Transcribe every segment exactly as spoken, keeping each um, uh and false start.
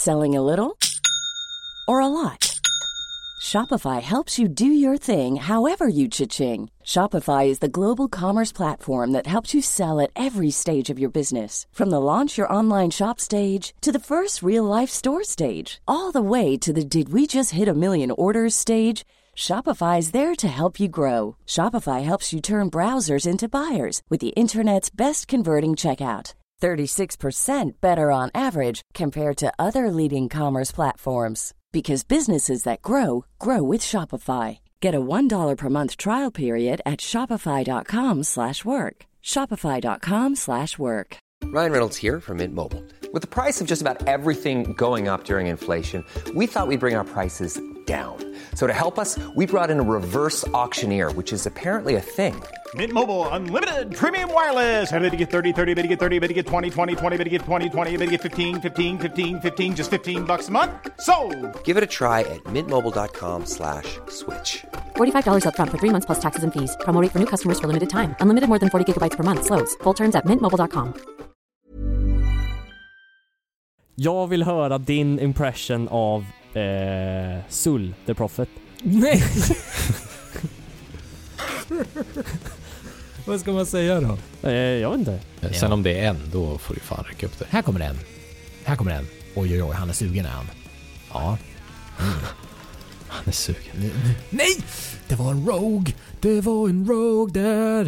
Selling a little or a lot? Shopify helps you do your thing however you cha-ching. Shopify is the global commerce platform that helps you sell at every stage of your business. From the launch your online shop stage to the first real-life store stage, all the way to the did we just hit a million orders stage. Shopify is there to help you grow. Shopify helps you turn browsers into buyers with the internet's best converting checkout. thirty-six percent better on average compared to other leading commerce platforms. Because businesses that grow, grow with Shopify. Get a one dollar per month trial period at shopify.com slash work. Shopify.com slash work. Ryan Reynolds here from Mint Mobile. With the price of just about everything going up during inflation, we thought we'd bring our prices down. So to help us, we brought in a reverse auctioneer, which is apparently a thing. Mint Mobile Unlimited Premium Wireless. How to get thirty, thirty, how to get thirty, how to get twenty, twenty, twenty, how to get twenty, twenty, how to get fifteen, fifteen, fifteen, fifteen, just fifteen bucks a month? Sold! Give it a try at mintmobile.com slash switch. forty-five dollars up front for three months plus taxes and fees. Promo rate for new customers for limited time. Unlimited more than forty gigabytes per month. Slows full terms at mint mobile dot com. Jag vill höra din impression av eh, Sul, The Prophet. Nej! Vad ska man säga då? Eh, jag vet inte. Sen om det är en, då får du fan räcka upp det. Här kommer den. Här kommer den. Oj, oj, oj, han är sugen är han. Ja. Mm. Han är sugen. Nej! Det var en rogue. Det var en rogue där.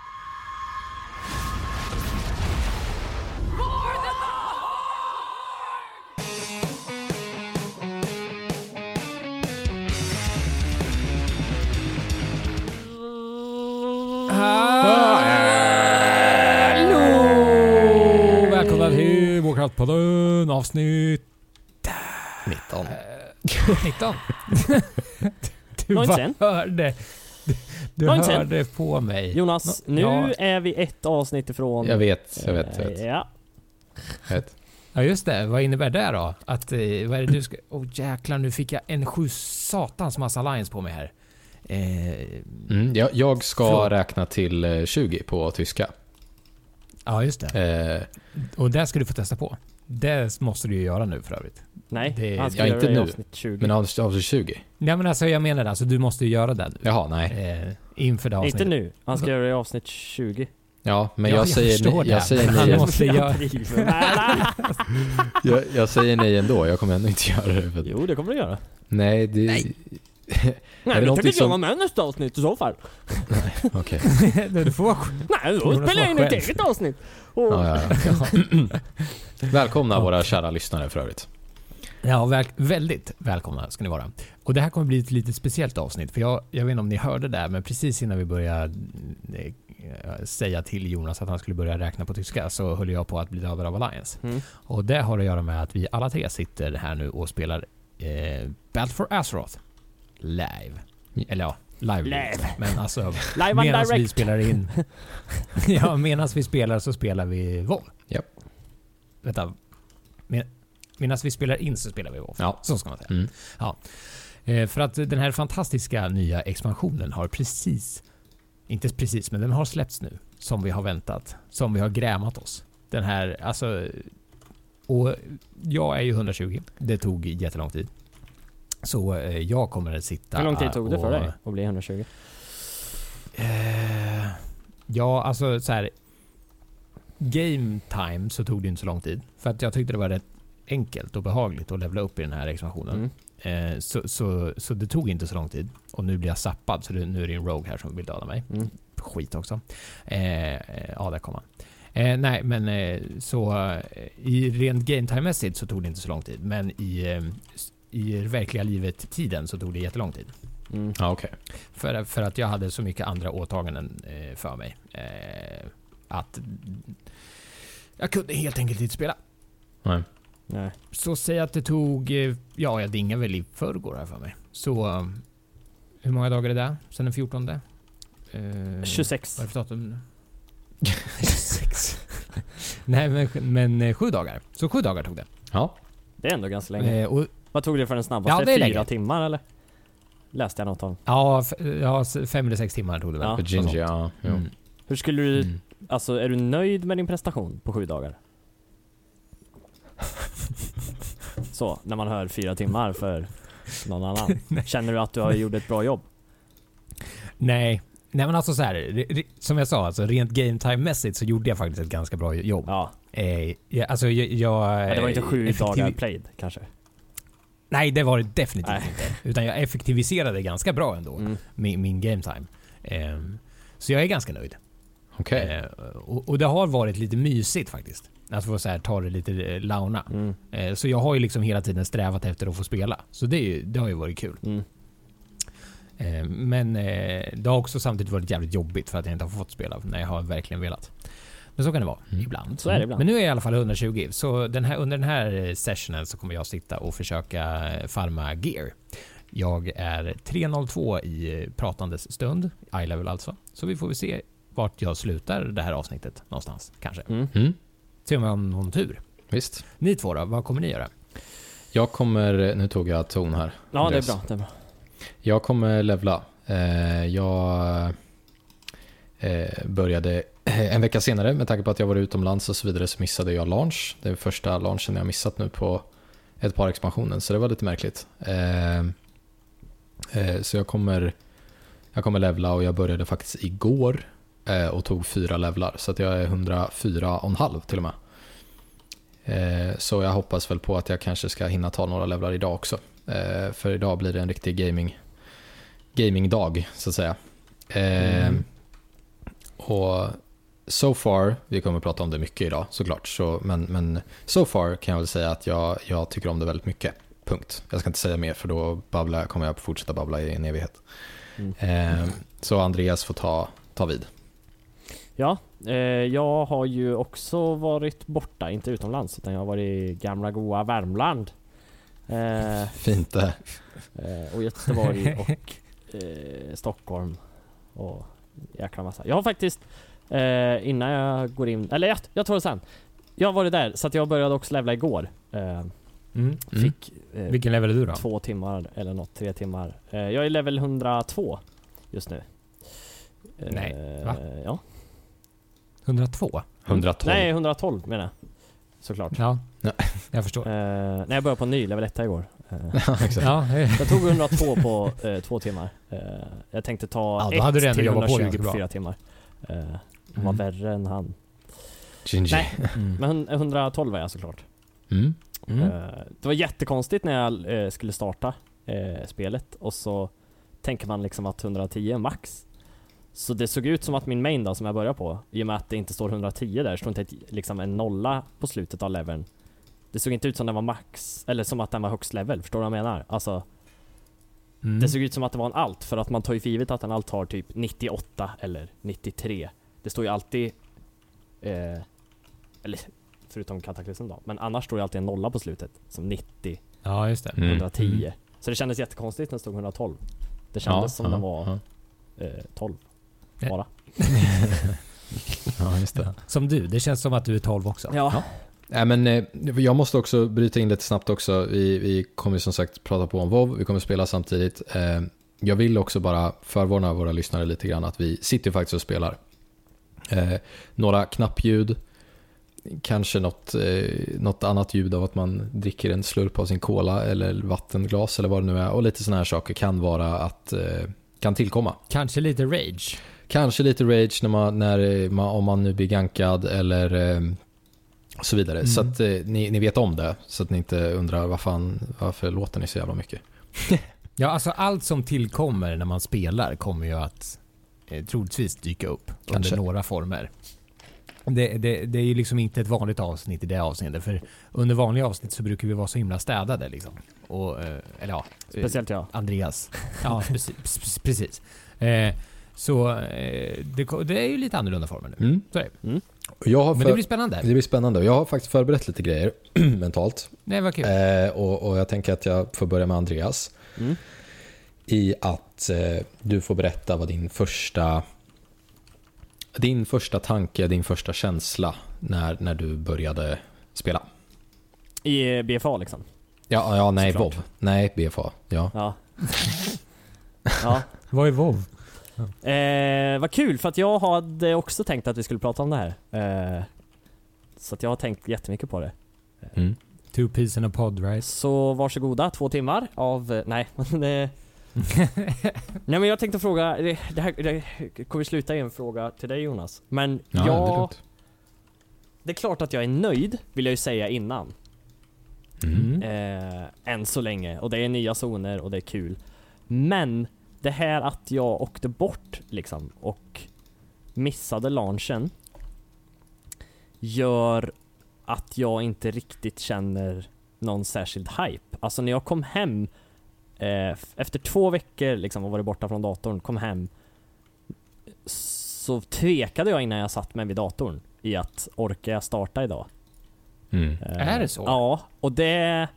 Hallå! Välkomna till Warcraft-podden avsnitt nitton. nitton. Du Någon bara sen? hörde. Du, du Någon hörde på mig. Jonas, Nå- nu ja. är vi ett avsnitt ifrån... Jag vet, jag vet, jag vet. Eh, Ja. Jag vet. Ja just det, vad innebär det då? Att, eh, vad är det du ska... Åh oh, jäklar, nu fick jag en sju satans massa lines på mig här. Eh, Mm, jag, jag ska Förlåt. räkna till eh, tjugo på tyska. ja just det. Eh, Och det ska du få testa på. Det måste du ju göra nu för övrigt. Nej, Det- han ska ja, göra inte det i nu, avsnitt tjugo. men av, av tjugo. Nej men alltså jag menar alltså du måste ju göra det nu. Jaha, nej. Eh, inför det avsnittet. Inte nu, han ska göra det i avsnitt tjugo. Ja, men Ja, jag, jag säger förstår nej, det, jag säger men han nej. måste göra... Jag, jag säger nej ändå. Jag kommer ändå inte göra det. För... Jo, det kommer du göra. Nej, det... Nej. Nej, det men någonting tänker som- jag vara med nästa avsnitt i så fall. Okej. du får... Nej, då Jonas spelar jag in var ett själv. eget avsnitt. Och... Ja, ja, ja. Välkomna våra kära lyssnare för övrigt. Ja, väl, väldigt välkomna ska ni vara. Och det här kommer bli ett lite speciellt avsnitt. För jag, jag vet inte om ni hörde det, men precis innan vi började eh, säga till Jonas att han skulle börja räkna på tyska så höll jag på att bli dödad av Alliance. Mm. Och det har att göra med att vi alla tre sitter här nu och spelar eh, Battle for Azeroth live. Eller ja, live. Live. Men alltså, Live on medan vi direct. spelar in... ja, medan vi spelar så spelar vi WoW. Japp. Vänta. Men, medan vi spelar in så spelar vi WoW. Ja. Så ska man säga. Mm. Ja. Eh, för att den här fantastiska nya expansionen har precis, inte precis, men den har släppts nu. Som vi har väntat. Som vi har grämat oss. Den här, alltså... Och jag är ju hundratjugo. Det tog jättelång tid. Så eh, jag kommer att sitta... Hur lång tid tog det för och- dig att bli hundratjugo? Eh, ja, alltså så här... Game time så tog det inte så lång tid. För att jag tyckte det var rätt enkelt och behagligt att levla upp i den här expansionen. Mm. Eh, så, så, så det tog inte så lång tid. Och nu blir jag zappad. Så det, nu är det en rogue här som vill döda mig. Mm. Skit också. Eh, eh, ja, där kommer han. Eh, nej, men eh, så eh, i rent game time-mässigt så tog det inte så lång tid. Men i, eh, i verkliga livet-tiden så tog det jättelång tid. Mm. Ja, okej. För, för att jag hade så mycket andra åtaganden eh, för mig. Eh, att jag kunde helt enkelt inte spela. Nej. Nej. Så säg att det tog... eh, Ja, jag dingade väl i förrgår här för mig. Så eh, hur många dagar är det? Sen den fjortonde? Eh, tjugosex. Vad är det för datum? tjugosex. Nej, men, men eh, sju dagar. Så sju dagar tog det. Ja. Det är ändå ganska länge. Eh, och, Vad tog det för den snabbaste? Ja, det är Fyra länge. timmar eller? Läste jag något om. ja, f- ja, s- fem eller sex timmar tog det väl. Ja. Virginia, ja. Jo. Mm. Hur skulle du... Mm. Alltså, är du nöjd med din prestation på sju dagar? Så, när man hör fyra timmar för någon annan. Känner du att du har gjort ett bra jobb? Nej. Nej men alltså så här, re- re- som jag sa, alltså rent game time-mässigt så gjorde jag faktiskt ett ganska bra jobb. Ja. Eh, jag, alltså jag... jag ja det var inte sju effektiv- dagar played kanske? Nej, det var det definitivt Nej. inte. Utan jag effektiviserade ganska bra ändå, Mm. min, min game time. Eh, så jag är ganska nöjd. Okej. Eh, och, och det har varit lite mysigt faktiskt. Att få så här, ta det lite eh, launa. Mm. Eh, så jag har ju liksom hela tiden strävat efter att få spela. Så det, är ju, det har ju varit kul. Mm. Eh, men eh, det har också samtidigt varit jävligt jobbigt för att jag inte har fått spela när jag har verkligen velat. Men så kan det vara Mm. ibland. Så är det ibland. Men nu är jag i alla fall hundratjugo. Så den här, under den här sessionen så kommer jag sitta och försöka farma gear. Jag är tre noll två i pratandes stund. I-level alltså. Så vi får väl se vart jag slutar det här avsnittet någonstans. Kanske. Mm. Mm. Se om jag har någon tur. Visst. Ni två då, vad kommer ni göra? Jag kommer, nu tog jag ton här. Ja, det är Andreas. bra. Det är bra. Jag kommer levla. Eh, jag eh, började en vecka senare, med tanke på att jag var utomlands och så vidare, så missade jag launch. Det är första launchen jag missat nu på ett par expansioner, så det var lite märkligt. Eh, eh, så jag kommer, jag kommer levla, och jag började faktiskt igår eh, och tog fyra levlar, så att jag är hundrafyra och en halv till och med. Eh, så jag hoppas väl på att jag kanske ska hinna ta några levlar idag också. Eh, för idag blir det en riktig gaming gamingdag så att säga. Eh, Mm. Och so far, vi kommer att prata om det mycket idag såklart, så, men, men so far kan jag väl säga att jag, jag tycker om det väldigt mycket. Punkt. Jag ska inte säga mer, för då babblar, kommer jag fortsätta babbla i en evighet. Mm. Eh, så Andreas får ta, ta vid. Ja, eh, jag har ju också varit borta, inte utomlands, utan jag har varit i gamla goa Värmland. Eh, Fint det. eh, och Göteborg och eh, Stockholm och jäkla massa. Jag har faktiskt eh, innan jag går in, eller jag, jag tar det sen. Jag har varit där, så att jag började också levla igår. Eh, Mm. fick eh, Vilken level är du då? två timmar eller något, tre timmar. Eh, jag är level hundratvå just nu. Eh, Nej, va? Ja. hundratvå? hundratolv. Nej, hundratolv menar jag. Såklart. Ja, Ja. jag förstår. Eh, när jag började på ny level ett igår. Eh, Exakt. Ja, eh, jag tog hundratvå på eh, två timmar. Eh, jag tänkte ta Ja, då ett hade du ändå till jobbat på hundratjugo ganska på bra. fyra timmar. Eh, var Mm. värre än han. Gingy. Nej, mm. men hun- hundratolv var jag såklart. Mm. Mm. Eh, det var jättekonstigt när jag eh, skulle starta eh, spelet, och så tänker man liksom att hundratio är max. Så det såg ut som att min main då, som jag börjar på, i och med att det inte står hundratio där, står inte ett, liksom en nolla på slutet av leveln. Det såg inte ut som den var max, eller som att den var högst level, förstår du vad jag menar? Alltså, Mm. det såg ut som att det var en alt, för att man tar ju för givet att en alt har typ nittioåtta eller nittiotre. Det står ju alltid eh, eller förutom kataklysm då, men annars står det alltid en nolla på slutet, som nittio, Ja, just det. Mm. hundratio. Mm. Så det kändes jättekonstigt när det stod hundratolv. Det kändes Ja, som ja, den var ja. eh, tolv Ja. bara. Ja, just det. Som du, det känns som att du är tolv också. Ja. Nej, men eh, jag måste också bryta in lite snabbt också. Vi, vi kommer som sagt prata på om WoW. Vi kommer spela samtidigt. Eh, jag vill också bara förvarna våra lyssnare lite grann att vi sitter faktiskt och spelar. Eh, några knappljud. Kanske något, eh, något annat ljud av att man dricker en slurp av sin cola eller vattenglas eller vad det nu är. Och lite sådana här saker kan vara att eh, kan tillkomma. Kanske lite rage. Kanske lite rage när man, när man, om man nu blir gankad eller eh, så vidare. Mm. Så att eh, ni, ni vet om det. Så att ni inte undrar vad fan, varför låter ni så jävla mycket. Ja, alltså allt som tillkommer när man spelar kommer ju att eh, troligtvis dyka upp Kanske. under några former. Det, det, det är ju liksom inte ett vanligt avsnitt i det avseendet, för under vanliga avsnitt så brukar vi vara så himla städade liksom. Och, eh, eller ja, eh, Speciellt jag. Andreas. Ja, precis. precis. Eh, så eh, det, det är ju lite annorlunda former nu. Mm. Så är det. Jag har Men för, det blir spännande. det blir spännande. Jag har faktiskt förberett lite grejer mentalt. Nej, vad kul. Eh, och, och jag tänker att jag får börja med Andreas. Mm. I att eh, du får berätta vad din första din första tanke, din första känsla när, när du började spela. I eh, B F A liksom. Ja, ja nej, Såklart. WoW. Nej, B F A. Ja. Ja. Ja. Vad är WoW? Eh, vad kul, för att jag hade också tänkt att vi skulle prata om det här. Eh, så att jag har tänkt jättemycket på det. Mm. Two peas in a pod, right? Så varsågoda, två timmar av... Nej, det... Nej men jag tänkte fråga, det, det här det kommer sluta i en fråga till dig Jonas. Men Ja, jag... det är lugnt. Det är klart att jag är nöjd, vill jag ju säga innan. Mm. Eh, än så länge. Och det är nya zoner och det är kul. Men det här att jag åkte bort liksom och missade launchen gör att jag inte riktigt känner någon särskild hype. Alltså när jag kom hem eh, efter två veckor liksom och varit borta från datorn, kom hem, så tvekade jag innan jag satt mig vid datorn i att orkar jag starta idag. Mm. Eh, Är det så? Ja, och det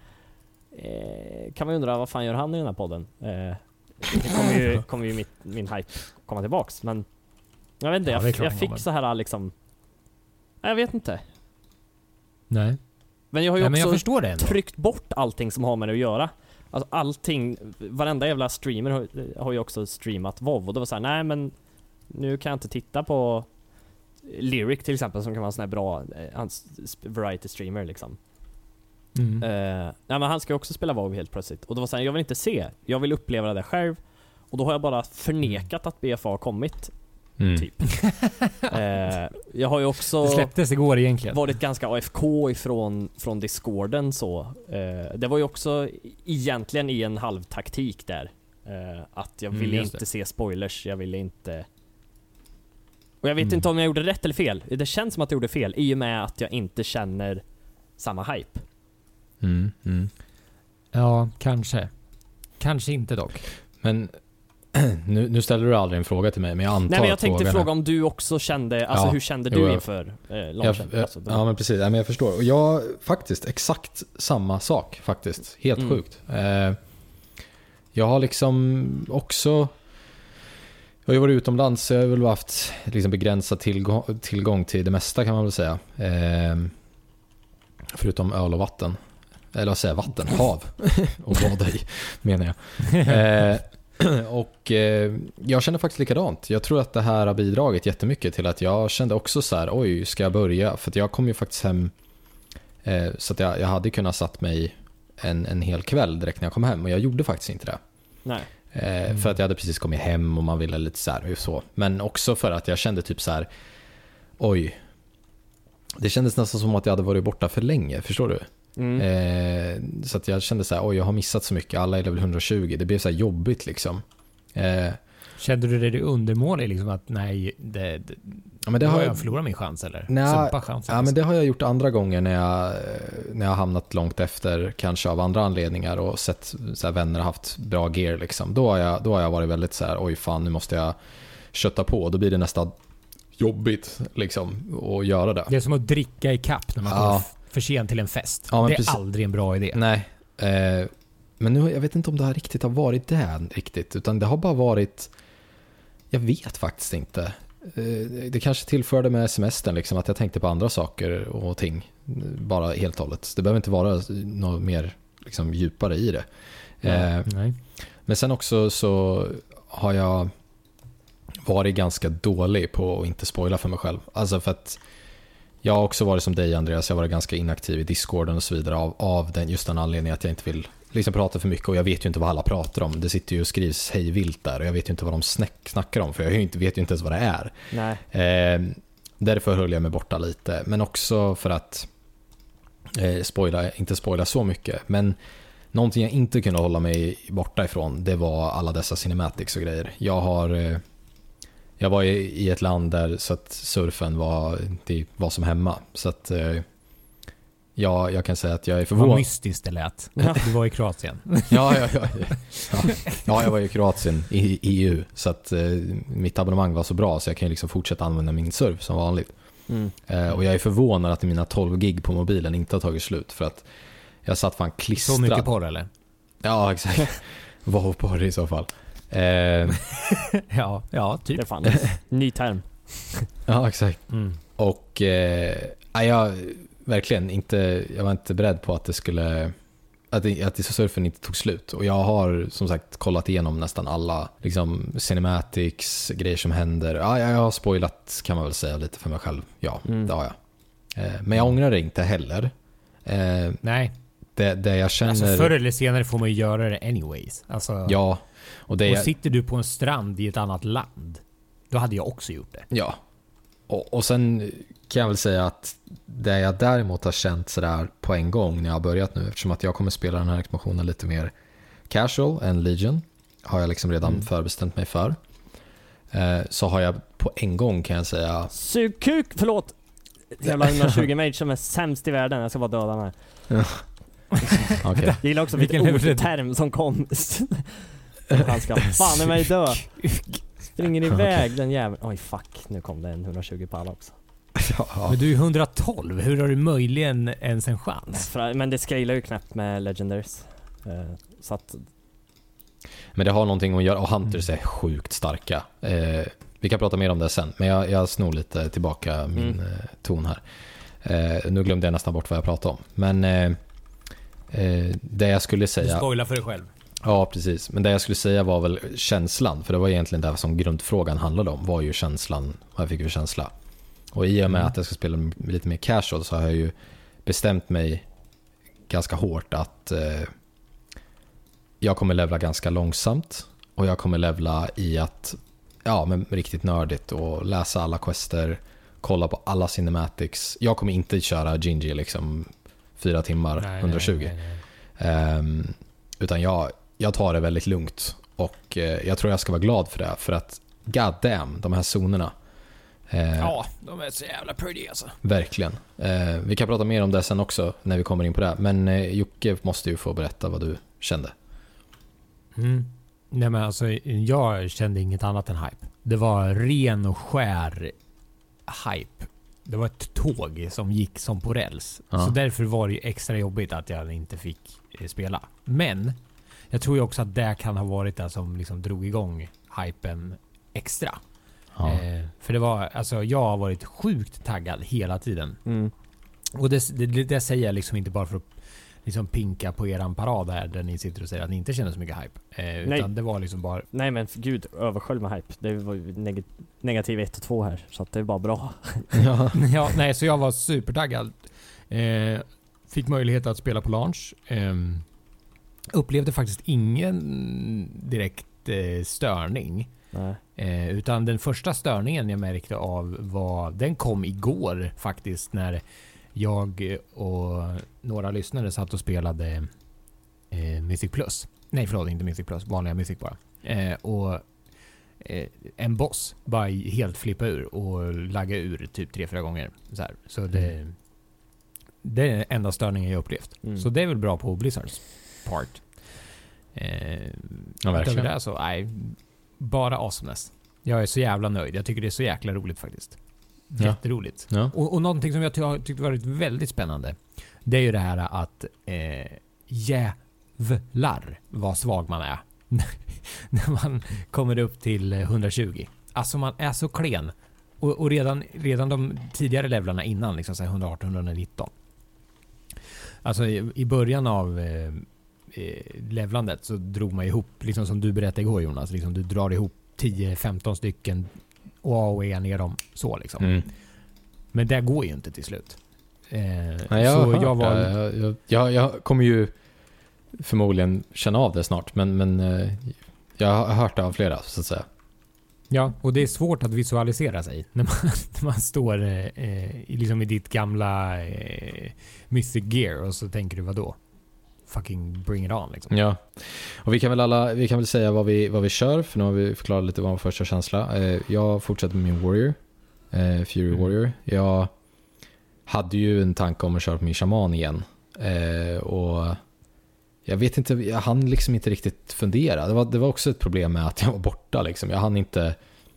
eh, kan man undra vad fan gör han i den här podden. Eh, det kommer ju, kommer ju mitt, min hype komma tillbaks, men jag vet inte, Ja, jag, det är klart jag han fick kommer. så här liksom, jag vet inte. Nej. Men jag har ju Nej, men jag också förstår det ändå. tryckt bort allting som har med det att göra. Alltså allting, varenda jävla streamer har, har ju också streamat WoW, och det var så här: nej men nu kan jag inte titta på Lyric till exempel, som kan vara en sån här bra eh, variety streamer liksom. Mm. Eh, nej men han ska ju också spela WoW helt plötsligt, och det var så här, jag vill inte se, jag vill uppleva det där själv, och då har jag bara förnekat att B F A har kommit. Mm. Typ. eh, jag har ju också Det släpptes igår egentligen. varit ganska A F K ifrån från Discorden så. Eh, det var ju också egentligen i en halvtaktik där. Eh, att jag Mm, ville just inte det. se spoilers, jag ville inte... Och jag vet Mm. inte om jag gjorde rätt eller fel. Det känns som att jag gjorde fel i och med att jag inte känner samma hype. Mm. Mm. Ja, kanske. Kanske inte dock. Men nu, nu ställer du aldrig en fråga till mig, men jag antar Nej men jag att tänkte frågan fråga om du också kände, alltså Ja, hur kände jo, du jag- inför eh, Jag, launchen? jag, Alltså, det- ja men precis, ja, men jag förstår. Och jag faktiskt exakt samma sak faktiskt. Helt Mm. sjukt. Eh, jag har liksom också... Jag har ju varit utomlands, så jag har väl haft liksom begränsad tillgång, tillgång till det mesta kan man väl säga. Eh, förutom öl och vatten. Eller vad säger jag, vatten, hav. Och bada i, menar jag. Eh, och eh, jag känner faktiskt likadant. Jag tror att det här har bidragit jättemycket till att jag kände också så här: oj, ska jag börja? För att jag kom ju faktiskt hem eh, så att jag, jag hade kunnat satt mig en, en hel kväll direkt när jag kom hem, och jag gjorde faktiskt inte det. Nej. Eh, För att jag hade precis kommit hem och man ville lite så här, så. Men också för att jag kände typ så här: oj, det kändes nästan som att jag hade varit borta för länge, förstår du? Mm. Eh, så att jag kände så här: oj, jag har missat så mycket, alla är level hundratjugo, det blev så här jobbigt liksom. Eh, Kände du dig undermålig liksom att nej, det, det, ja, men det har har jag jag, förlorat min chans eller? Nej, Sumpa chansen. ja, men det har jag gjort andra gånger när jag, när jag har hamnat långt efter, kanske av andra anledningar, och sett så här, vänner haft bra gear liksom. Då har jag, då har jag varit väldigt så här: oj fan, nu måste jag kötta på. Då blir det nästan jobbigt liksom att göra det. Det är som att dricka i kapp när man Ja. kommer f- för sent till en fest. Ja, men det är precis. aldrig en bra idé. Nej, eh, men nu, jag vet inte om det här riktigt har varit det riktigt, utan det har bara varit, jag vet faktiskt inte. Eh, det kanske tillförde med semestern liksom, att jag tänkte på andra saker och ting, bara helt och hållet. Det behöver inte vara något mer liksom, djupare i det. Eh, Nej. men sen också så har jag varit ganska dålig på att inte spoila för mig själv. Alltså för att jag har också varit som dig, Andreas, jag har varit ganska inaktiv i Discorden och så vidare av, av den, just den anledningen att jag inte vill liksom prata för mycket, och jag vet ju inte vad alla pratar om. Det sitter ju och skrivs hej vilt där, och jag vet ju inte vad de snack, snackar om, för jag inte, vet ju inte ens vad det är. Nej. Eh, därför höll jag mig borta lite, men också för att eh, spoila, inte spoila så mycket. Men någonting jag inte kunde hålla mig borta ifrån, det var alla dessa cinematics och grejer. Jag har eh, jag var i, i ett land där så att surfen var, det var som hemma, så att eh, ja, jag kan säga att jag är Vad förvånad. mystiskt det lät. Du var i Kroatien. Ja, ja, ja, ja. ja, jag var i Kroatien i E U, så att eh, mitt abonnemang var så bra så jag kan ju liksom fortsätta använda min surf som vanligt. Mm. Eh, och jag är förvånad att mina tolv gig på mobilen inte har tagit slut, för att jag satt fan klistrad. Så mycket porr eller? Ja, exakt. Vad på det i så fall. Eh, Ja, ja, typ. Det är fan en ny term. ja, exakt. Mm. Och eh, ja, jag verkligen inte, jag var inte beredd på att det skulle, att, det, att surfen inte tog slut. Och jag har som sagt kollat igenom nästan alla liksom cinematics, grejer som händer. Ja, jag har spoilat, kan man väl säga, lite för mig själv. Ja, Mm. det har jag. Eh, men jag ångrar det inte heller. Eh, Nej. det, det jag känner... Alltså förr eller senare får man ju göra det anyways. Alltså, ja. Och, det och jag... sitter du på en strand i ett annat land, då hade jag också gjort det. Ja. Och, och sen kan jag väl säga att det jag däremot har känt sådär på en gång när jag har börjat nu, eftersom att jag kommer spela den här expansionen lite mer casual än Legion, har jag liksom redan mm. förbestämt mig för. Eh, så har jag på en gång, kan jag säga... Sug kuk, förlåt! Jävla hundratjugo mage som är sämst i världen. Jag ska bara döda mig. Ja. Okay. Jag gillar också vilken ordterm som kom. Han ska fan i mig dö. Springer iväg den jäveln. Oj fuck, nu kom det en hundratjugo pall också. Ja. Men du är hundratolv, hur har du möjligen ens en chans? Men det scalar ju knappt med Legendaries. Så att... Men det har någonting att göra, och Hunters är sjukt starka. Eh, vi kan prata mer om det sen, men jag, jag snor lite tillbaka min mm. eh, ton här. Eh, nu glömde jag nästan bort vad jag pratade om. Men eh, eh, det jag skulle säga... Du spoilar för dig själv. Ja, precis. Men det jag skulle säga var väl känslan, för det var egentligen det som grundfrågan handlade om, var ju känslan, vad jag fick för känsla. Och i och med mm. att jag ska spela lite mer casual så har jag ju bestämt mig ganska hårt att eh, jag kommer levla ganska långsamt, och jag kommer levla i att, ja, men riktigt nördigt, och läsa alla quester, kolla på alla cinematics. Jag kommer inte köra Gingy liksom fyra timmar, nej, hundratjugo. Nej, nej, nej. Um, utan jag, jag tar det väldigt lugnt, och uh, jag tror jag ska vara glad för det, för att god damn, de här zonerna. Uh, ja, de är så jävla pretty alltså. Verkligen. Uh, vi kan prata mer om det sen också när vi kommer in på det. Men uh, Jocke måste ju få berätta vad du kände. Mm. Nej, men alltså, jag kände inget annat än hype. Det var ren och skär hype. Det var ett tåg som gick som på räls. Ja. Så därför var det extra jobbigt att jag inte fick spela. Men jag tror ju också att det kan ha varit det som liksom drog igång hypen extra. Ja. Eh, för det var, alltså, jag har varit sjukt taggad hela tiden. Mm. Och det, det, det säger jag liksom inte bara för att liksom pinka på eran parad här där ni sitter och säger att ni inte känner så mycket hype. Eh, utan nej. Det var liksom bara... Nej, men gud, överskölj med hype. Det var ju neg- negativ ett och två här, så att det är bara bra. Ja. Ja, nej, så jag var supertaggad. Eh, fick möjlighet att spela på launch. Eh, upplevde faktiskt ingen direkt eh, störning. Nej. Eh, utan den första störningen jag märkte av var, den kom igår faktiskt, när jag och några lyssnare satt och spelade eh, Mythic Plus. Nej, förlåt, inte Mythic Plus, vanliga Mythic bara. Eh, och eh, en boss bara helt flippa ur och lagga ur typ tre, fyra gånger. Så, här. Så det, mm. det är den enda störningen jag upplevt. Mm. Så det är väl bra på Blizzards part. Eh, ja, verkligen. Det så, nej, bara awesomeness. Jag är så jävla nöjd. Jag tycker det är så jäkla roligt faktiskt. Ja. Jätteroligt. Ja. Och, och någonting som jag ty- tyckte varit väldigt spännande, det är ju det här att eh, jävlar vad svag man är när man kommer upp till hundratjugo. Alltså man är så klen. Och, och redan, redan de tidigare levlarna innan, liksom så här hundraarton hundranittio. Alltså i, i början av eh, levlandet så drog man ihop, liksom som du berättade igår Jonas, liksom du drar ihop tio femton stycken och A O E ner dem så liksom. Mm. Men det går ju inte till slut. Eh, Nej, jag, så jag, var... jag, jag, jag, jag kommer ju förmodligen känna av det snart, men, men eh, jag har hört det av flera, så att säga. Ja, och det är svårt att visualisera sig när man, när man står eh, liksom i ditt gamla eh, Mythic Gear och så tänker du, vad då? Fucking bring it on liksom. Ja. Och vi kan väl alla vi kan väl säga vad vi vad vi kör, för nu har vi förklarat lite vad vår första känsla. Eh, jag fortsätter med min Warrior, eh, Fury mm. Warrior. Jag hade ju en tanke om att köra på min shaman igen. Eh, och jag vet inte, jag hann liksom inte riktigt fundera. Det var det var också ett problem med att jag var borta liksom. Jag hann inte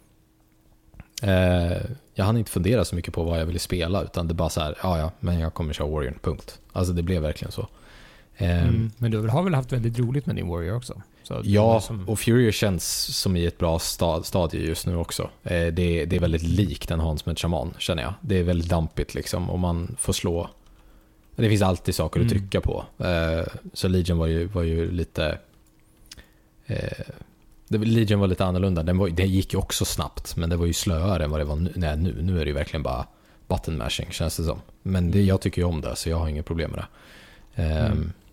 eh, jag hann inte fundera så mycket på vad jag ville spela, utan det bara så här, ja ja, men jag kommer köra Warrior, punkt. Alltså det blev verkligen så. Mm. Men du har väl haft väldigt roligt med din Warrior också? Så ja, som... och Fury känns som i ett bra stad, stadie just nu också. Eh, det, det är väldigt likt en Hans med Shaman, känner jag. Det är väldigt dampigt liksom, och man får slå. Det finns alltid saker att trycka mm. på. Eh, så Legion var ju, var ju lite eh, Legion var lite annorlunda. Den, var, den gick ju också snabbt, men det var ju slöare än vad det var nu. Nej, nu, nu är det ju verkligen bara button mashing, känns det som. Men det, jag tycker ju om det, så jag har inget problem med det. Um, mm.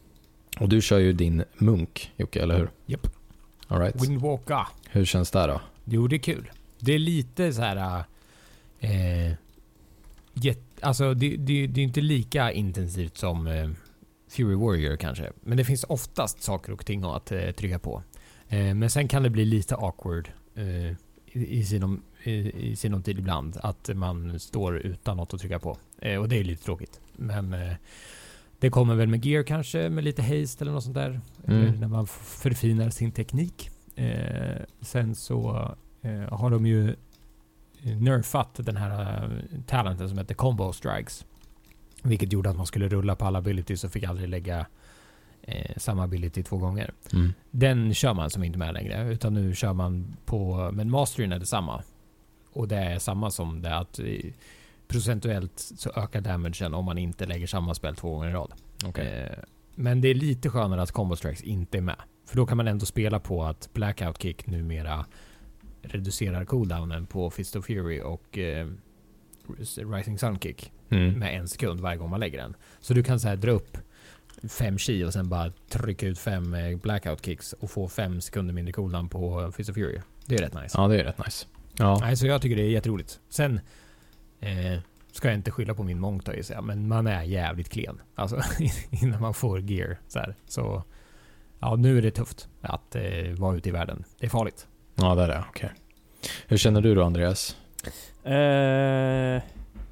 Och du kör ju din munk, Jocke, eller hur? Japp. All right. Windwalker. Hur känns det då? Jo, det är kul. Det är lite så här... Eh, get, alltså, det, det, det är inte lika intensivt som eh, Fury Warrior kanske. Men det finns oftast saker och ting att eh, trycka på. Eh, men sen kan det bli lite awkward eh, i, i, sinom, i, i sinom tid ibland. Att man står utan något att trycka på. Eh, och det är lite tråkigt. Men... Eh, det kommer väl med gear kanske, med lite haste eller något sånt där. Mm. Eller när man förfinar sin teknik. Eh, sen så eh, har de ju nerfat den här uh, talenten som heter Combo Strikes. Vilket gjorde att man skulle rulla på alla abilities och fick aldrig lägga eh, samma ability två gånger. Mm. Den kör man som inte med längre. Utan nu kör man på... Men masteryn är det samma. Och det är samma som det att... procentuellt så ökar damagen om man inte lägger samma spel två gånger i rad. Okay. Eh, men det är lite skönare att Combo Strikes inte är med. För då kan man ändå spela på att Blackout Kick numera reducerar cooldownen på Fist of Fury och eh, Rising Sun Kick mm. med en sekund varje gång man lägger den. Så du kan så här dra upp fem chi och sen bara trycka ut fem eh, Blackout Kicks och få fem sekunder mindre cooldown på Fist of Fury. Det är rätt nice. Ja, det är rätt nice. Ja. Nej, så jag tycker det är jätteroligt. Sen Eh, ska jag inte skylla på min monk då, säga, men man är jävligt klen. Alltså innan man får gear så här. Så ja, nu är det tufft att eh, vara ute i världen. Det är farligt. Ja, det är det. Okej. Okay. Hur känner du då, Andreas? Eh, eh,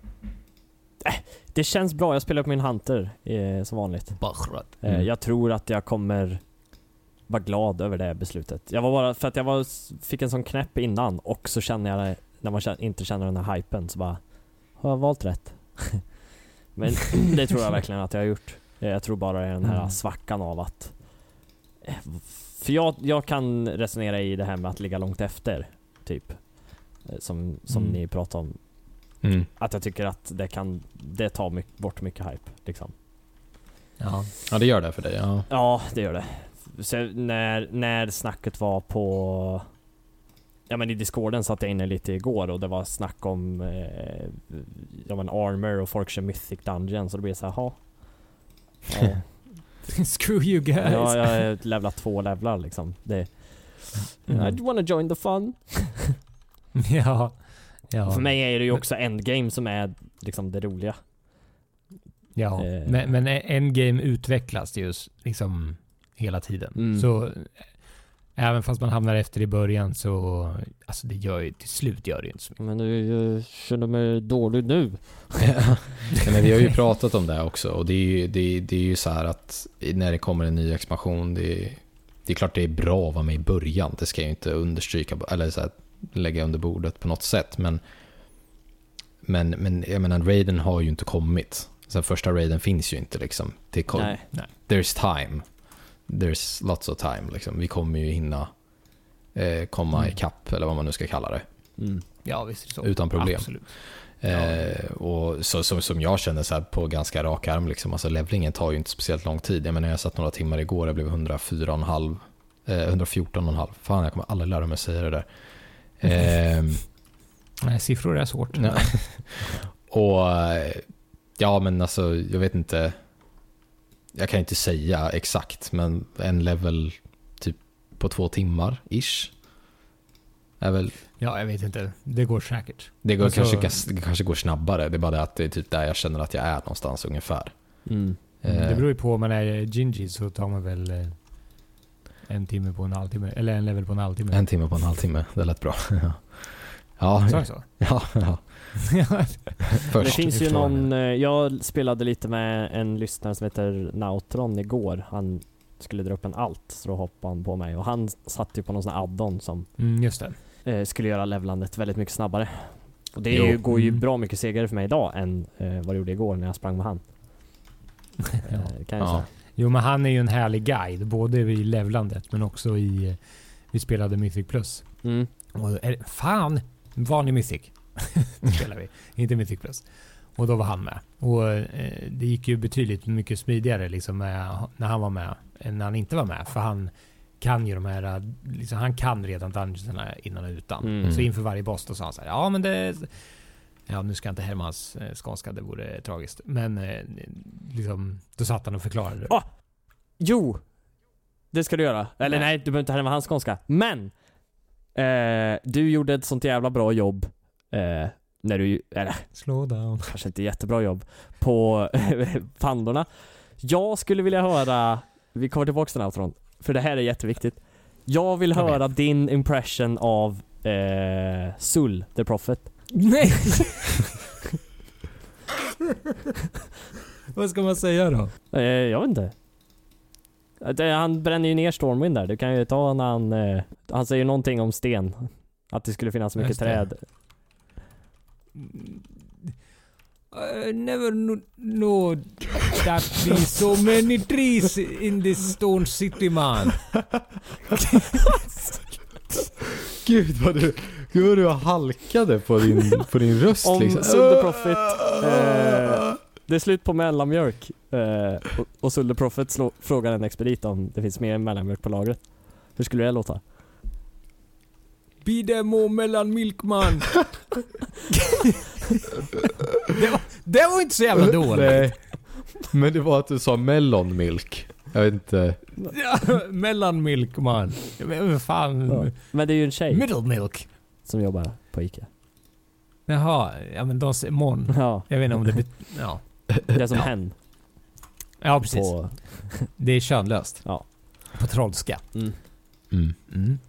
det känns bra. Jag spelar på min Hunter eh, som vanligt. Eh, Mm. jag tror att jag kommer vara glad över det beslutet. Jag var bara för att jag var, fick en sån knäpp innan och så känner jag när man känner, inte känner den här hypen så bara har jag valt rätt? Men det tror jag verkligen att jag har gjort. Jag tror bara det är den här Mm. svackan av att... För jag, jag kan resonera i det här med att ligga långt efter, typ. Som, som Mm. ni pratar om. Mm. Att jag tycker att det kan det tar mycket, bort mycket hype, liksom. Ja. Ja, det gör det för dig. Ja, Ja, det gör det. Så när, när snacket var på... Ja, men i Discorden satt jag inne lite igår och det var snack om eh, ja, men Armor och folk kör Mythic Dungeon, så det blir så här, ha. Ja. Screw you guys. Ja, jag är levlat två levlar liksom. Det, Mm. I wanna join the fun. ja. ja. För mig är det ju också endgame som är liksom det roliga. Ja, Eh. men, men endgame utvecklas just liksom hela tiden. Mm. Så även fast man hamnar efter i början så alltså det gör ju, till slut gör det ju inte så mycket. Men du, jag känner mig dålig nu. ja, men vi har ju pratat om det också och det är ju, det är, det är ju så här att när det kommer en ny expansion, det är, det är klart det är bra att vara med i början. Det ska jag ju inte understryka eller så här, lägga under bordet på något sätt, men men, men jag menar, raiden har ju inte kommit. Så första raiden finns ju inte liksom. Det kom, Nej. Nej. There's time. There's lots of time liksom. Vi kommer ju hinna eh, komma Mm. i kapp eller vad man nu ska kalla det. Mm. Ja, visst är det så. Utan problem. Absolut. Eh, och så, så, som jag känner så här på ganska rak arm liksom, alltså levlingen tar ju inte speciellt lång tid. Jag menar, jag satt några timmar igår, jag blev hundrafyra och en halv eh, hundrafjorton och en halv. Fan, jag kommer aldrig lära mig att säga det där. Eh, Nej, siffror är svårt. ja. Och ja, men alltså jag vet inte, jag kan inte säga exakt, men en level typ på två timmar ish är väl. Ja, jag vet inte. Det går säkert. Det går Alltså- kanske, det kanske går snabbare. Det är bara det att det är typ där jag känner att jag är någonstans ungefär. Mm. Det Eh, beror ju på, om man är Gingy så tar man väl eh, en timme på en halvtimme. Eller en level på en halvtimme. En timme på en halvtimme, det lät bra. ja, Så är ja, det så? ja, ja. Det Först. finns ju förstår någon, eh, jag spelade lite med en lyssnare som heter Nautron igår. Han skulle dra upp en alt, så då hoppade han på mig. Och han satt ju på någon sån här add-on som Mm, just det. eh, skulle göra levlandet väldigt mycket snabbare. Och det är Jo. ju, går ju Mm. bra mycket segare för mig idag än eh, vad det gjorde igår när jag sprang med han. Eh, kan jag Ja. säga. Jo, men han är ju en härlig guide. Både i levlandet men också i... Vi spelade Mythic Plus. Mm. Och är, fan! Vanlig Mythic. spelar vi. Inte Mythic Plus. Och då var han med. Och eh, det gick ju betydligt mycket smidigare liksom med, när han var med än när han inte var med. För han kan ju de här... Liksom, han kan redan dungeonsarna innan och utan. Mm. Så inför varje boss då sa han så här, ja men det... Ja, nu ska inte härma hans eh, skånska, det vore tragiskt. Men eh, liksom, då satt han och förklarade. Ah! Jo, det ska du göra. Eller nej, nej du behöver inte härma hans skånska. Men eh, du gjorde ett sånt jävla bra jobb eh, när du, eller slow down. Kanske inte jättebra jobb på pandorna. Jag skulle vilja höra, vi kommer tillbaka till den outron, för det här är jätteviktigt. Jag vill okay. höra din impression av eh, Sul, the Prophet. Nej! Vad ska man säga då? Eh, jag vet inte. Det, han bränner ju ner Stormwind där. Du kan ju ta när han... Eh, han säger någonting om sten. Att det skulle finnas så mycket träd. I never kn- know that be so many trees in this stone city, man. Gud vad du, gud vad du halkade på din, på din röst. Om liksom. Sul the Prophet. Eh, det är slut på mellanmjölk. Eh, och, och Sul the Prophet slå, frågar en expedit om det finns mer mellanmjölk på lagret. Hur skulle det låta? Be there more mellanmjölk, man. det, var, det var inte så jävla dåligt. Nej. Men det var att du sa melonmilk. Jag vet inte. Ja, mellanmjölk, man. Men fan. Ja. Men det är ju en tjej. Middle milk. Som jobbar på Ica. Jaha, ja men de ser mon. Ja. Jag vet inte om det bet- ja. Det är som ja. hen. Ja, precis. På... Det är könlöst. Ja. På trollska. Mm. Mm. Mm.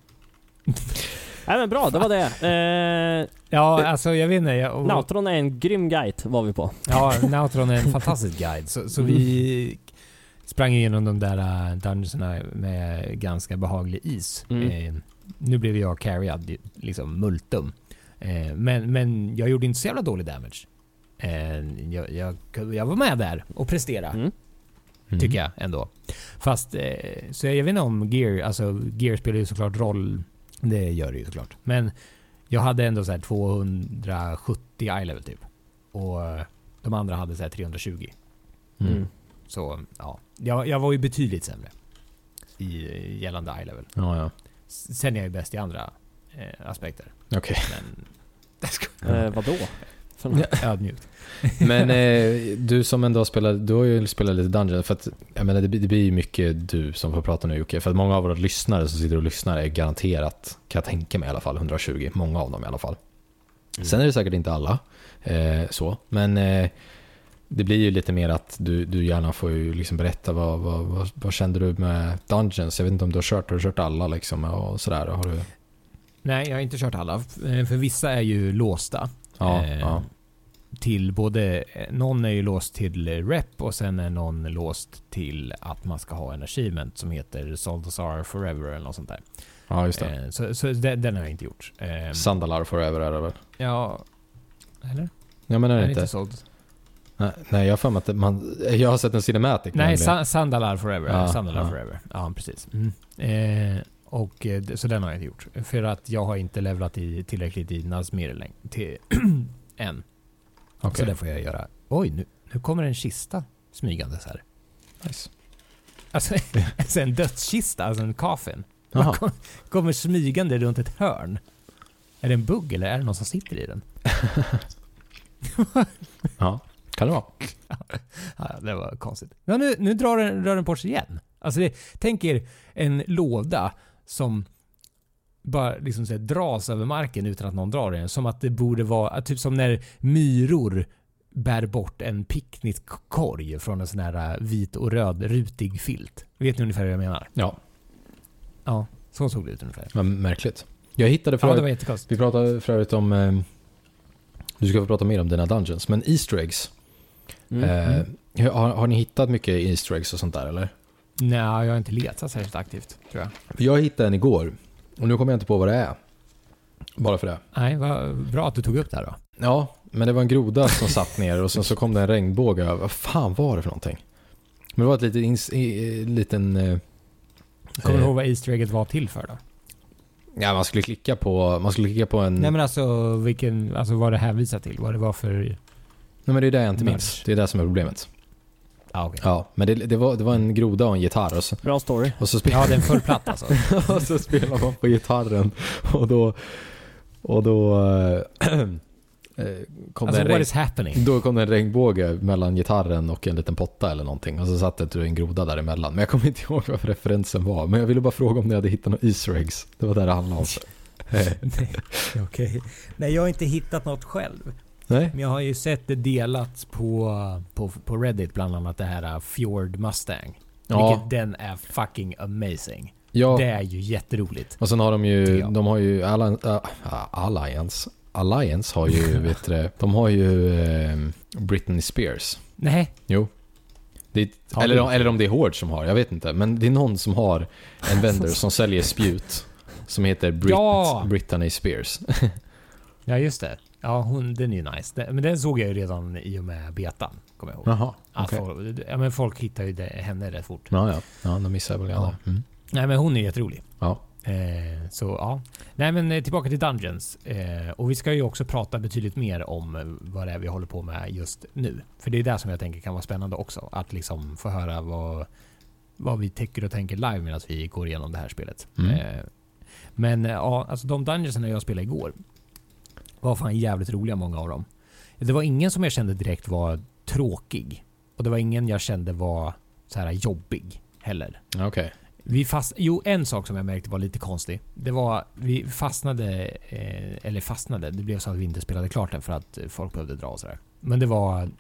Nej men bra, det var det. Eh, ja, alltså jag vet inte. Jag, och, Nautron är en grym guide var vi på. ja, Nautron är en fantastisk guide. Så, så mm. vi sprang igenom de där uh, dungeonsarna med ganska behaglig is. Mm. Eh, nu blev jag carried, liksom multum. Eh, men, men jag gjorde inte så jävla dålig damage. Eh, jag, jag, jag var med där och prestera. Mm. Tycker jag ändå. Fast, eh, så jag vet inte om Gear, alltså Gear spelar ju såklart roll. Det gör det ju såklart. Men jag hade ändå så här tvåhundrasjuttio eye level typ. Och de andra hade så här trehundratjugo. Mm. Så ja, jag, jag var ju betydligt sämre i gällande eye level. Ja, ja. Sen är jag ju bäst i andra eh, aspekter. Okej. Men eh, vadå? ödmjukt. Men eh, du som ändå spelar, du har ju spelat lite Dungeon, för att jag menar, det, det blir ju mycket du som får prata nu, Jocke, för att många av våra lyssnare som sitter och lyssnar är garanterat, kan jag tänka mig i alla fall, hundratjugo, många av dem i alla fall. Mm. Sen är det säkert inte alla eh, så, men eh, det blir ju lite mer att du, du gärna får ju liksom berätta vad, vad, vad, vad kände du med Dungeons? Jag vet inte om du har kört, har du kört alla liksom och sådär? Har du... Nej, jag har inte kört alla, för vissa är ju låsta. Ja, eh, ja. Till både, någon är ju låst till rep och sen är någon låst till att man ska ha en achievement som heter Saltazar Forever eller något sånt där. Ja, just det. Eh, så så den, den har jag inte gjort. Eh, Sandalar Forever är det väl? ja, eller? Jag menar är inte. inte såld. Nej, nej, jag har för mig att man, jag har sett en cinematic. Nej, sa, Sandalar Forever. Ja, Sandalar ja. Forever. Ja, precis. Mm. Eh, och eh, så den har jag inte gjort. För att jag har inte levlat i tillräckligt i Nazmir längre. Till än. Okay. Så det får jag göra. Oj, nu, nu kommer en kista smygandes här. Nice. Alltså, alltså en dödskista, alltså en coffin. Kom, kommer smygande runt ett hörn. Är det en bugg eller är det någon som sitter i den? Ja, kan det vara. Ja, det var konstigt. Ja, nu, nu drar den, drar den på sig igen. Alltså det, tänk er en låda som bara liksom så här, dras över marken utan att någon drar den. Som att det borde vara, typ som när myror bär bort en picknickkorg från en sån här vit och röd rutig filt. Vet ni ungefär vad jag menar? Ja. Ja, så såg det ut ungefär. Vad märkligt. Jag hittade för ja, det var jättekonstigt. Vi pratade förut om eh, du ska få prata mer om dina dungeons, men Easter eggs. Mm. Eh, har, har ni hittat mycket Easter eggs och sånt där eller? Nej, jag har inte letat särskilt aktivt, tror jag. Jag hittade en igår och nu kommer jag inte på vad det är. Bara för det. Nej, vad bra att du tog upp det här då. Ja, men det var en groda som satt ner och sen så kom det en regnbåge över. Vad fan var det för någonting? Men det var ett litet ins- i, liten eh, kommer du ihåg vad Easter egget var till för då? Ja, man skulle klicka på man skulle klicka på en. Nej, men alltså vilken, alltså vad det här visar till, vad det var för. Nej, men det är det jag inte Match. minns. Det är det som är problemet. Ah, okay. Ja, men det, det var det var en groda och en gitarr och så, bra story. Och så spel- ja, det är en full platt alltså. och så spelar man på gitarren och då och då eh, kom Alltså, det en what regn- is happening? Då kom det en regnbåge mellan gitarren och en liten potta eller någonting. Och så satt det en groda däremellan. Men jag kommer inte ihåg vad referensen var. Men jag ville bara fråga om ni hade hittat några Easter eggs. Det var där det handlade om. Nej, okej. Nej, jag har inte hittat något själv. Nej? Men jag har ju sett det delat på, på, på Reddit, bland annat det här uh, Fjord Mustang. Ja. Vilket den är fucking amazing. Ja. Det är ju jätteroligt. Och sen har de ju, Ja. de har ju Alliance, uh, Alliance, Alliance har ju, vet du, de har ju eh, Britney Spears. Nej. Jo. Det är, Har eller, du? eller om det är Horde som har, jag vet inte. Men det är någon som har en vendor som säljer spjut som heter Brit, Ja. Britney Spears. Ja, just det. Ja, hon, den är ju nice. Den, men den såg jag ju redan i och med betan, kommer jag ihåg. Jaha, Att okej. folk, ja, men folk hittar ju det, henne rätt fort. Ja, ja. Ja, då missar jag väl gärna. Mm. Nej, men hon är jätterolig. Ja. Eh, så ja. Nej, men eh, tillbaka till Dungeons. Eh, och vi ska ju också prata betydligt mer om eh, vad det är vi håller på med just nu. För det är det som jag tänker kan vara spännande också. Att liksom få höra vad, vad vi tycker och tänker live medan vi går igenom det här spelet. Mm. Eh, men eh, ja, alltså de Dungeonsna jag spelade igår var fan jävligt roliga, många av dem. Det var ingen som jag kände direkt var tråkig. Och det var ingen jag kände var så här jobbig heller. Okej. Okay. Vi fast, jo, en sak som jag märkte var lite konstig. Det var, vi fastnade, eh, eller fastnade, det blev så att vi inte spelade klart den för att folk behövde dra och sådär. Men det var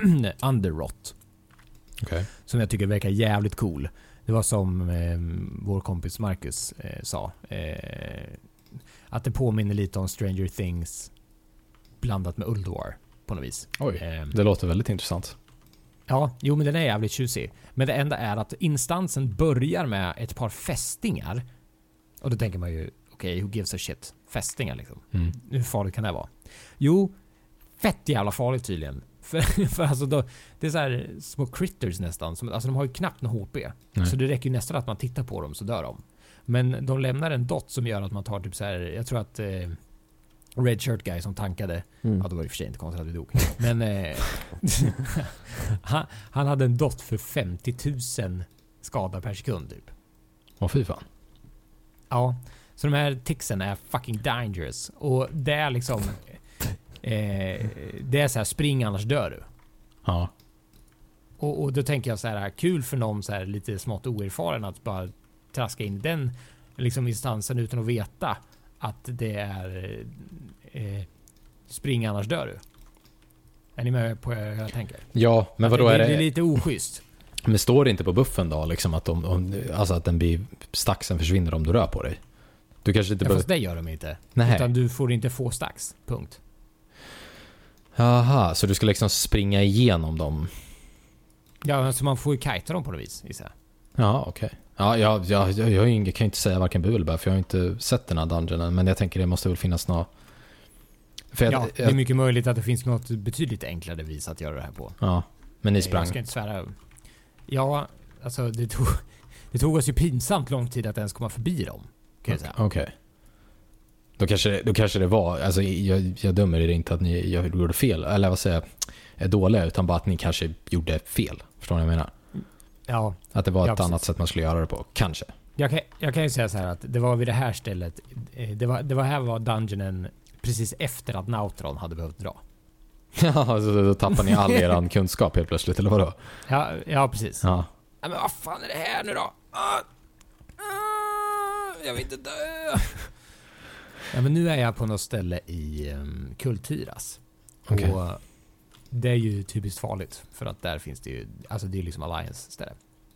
Underrot. Okay. Som jag tycker verkar jävligt cool. Det var som eh, vår kompis Marcus eh, sa. Eh, att det påminner lite om Stranger Things blandat med Ulduar på något vis. Oj, eh, det låter väldigt intressant. Ja, jo, men den är jävligt tjusig. Men det enda är att instansen börjar med ett par fästingar. Och då tänker man ju, okej, okay, who gives a shit? Fästingar liksom. Mm. Hur farligt kan det vara? Jo, fett jävla farligt tydligen. För, för alltså då, det är så här små critters nästan. Som, alltså de har ju knappt någon H P. Nej. Så det räcker ju nästan att man tittar på dem så dör de. Men de lämnar en dot som gör att man tar typ så här, jag tror att eh, Red Shirt Guy som tankade, Mm. ja, då var det för sig inte konstigt att vi dog. Men eh, han, han hade en dot för femtio tusen skada per sekund typ. Åh, fy fan. Ja, så de här ticksen är fucking dangerous. Och det är liksom eh, det är så här, spring annars dör du. Ja. Och, och då tänker jag så här, kul för någon så här lite smått oerfaren att bara traska in den liksom instansen utan att veta att det är eh, spring annars dör du. Är ni med på hur jag tänker? Ja, men Att vadå det, är det? det är lite oschysst. Men står det inte på buffen då liksom att, de, om, alltså att den blir staxen försvinner om du rör på dig? Du kanske inte Ja, behöver... fast det gör de inte. Nej. Utan du får inte få stacks. Punkt. Jaha, så du ska liksom springa igenom dem? Ja, alltså man får ju kajta dem på något vis. Gissar jag. Ja, okej. Okay. Ja, jag, jag, jag, jag, jag kan ju inte säga varken bu eller bä, för jag har inte sett den här dungeonen, men jag tänker det måste väl finnas något... För jag, Ja, jag, det är mycket möjligt att det finns något betydligt enklare vis att göra det här på. Ja, men ni sprang. Jag ska inte svära. Ja, alltså det tog, det tog oss ju pinsamt lång tid att ens komma förbi dem. Kan jag säga. Okej. Okay. Då kanske, då kanske det var, alltså jag, jag dömer er inte att ni jag gjorde fel, eller vad säger jag, är dåliga, utan bara att ni kanske gjorde fel. Förstår ni vad jag menar? Ja. Att det var Ja, ett precis. annat sätt man skulle göra det på, kanske. Jag kan, jag kan ju säga så här att det var vid det här stället, eh, det var, det var här var dungeonen precis efter att Nautron hade behövt dra. Ja, så då tappar ni all eran kunskap helt plötsligt, eller vadå? Ja, ja precis. Ja. Ja, men vad fan är det här nu då? Ah, ah, jag vill inte dö. Ja, men nu är jag på något ställe i um, Kultiras. Okej. Och det är ju typiskt farligt. För att där finns det ju, alltså det är liksom Alliance ställe.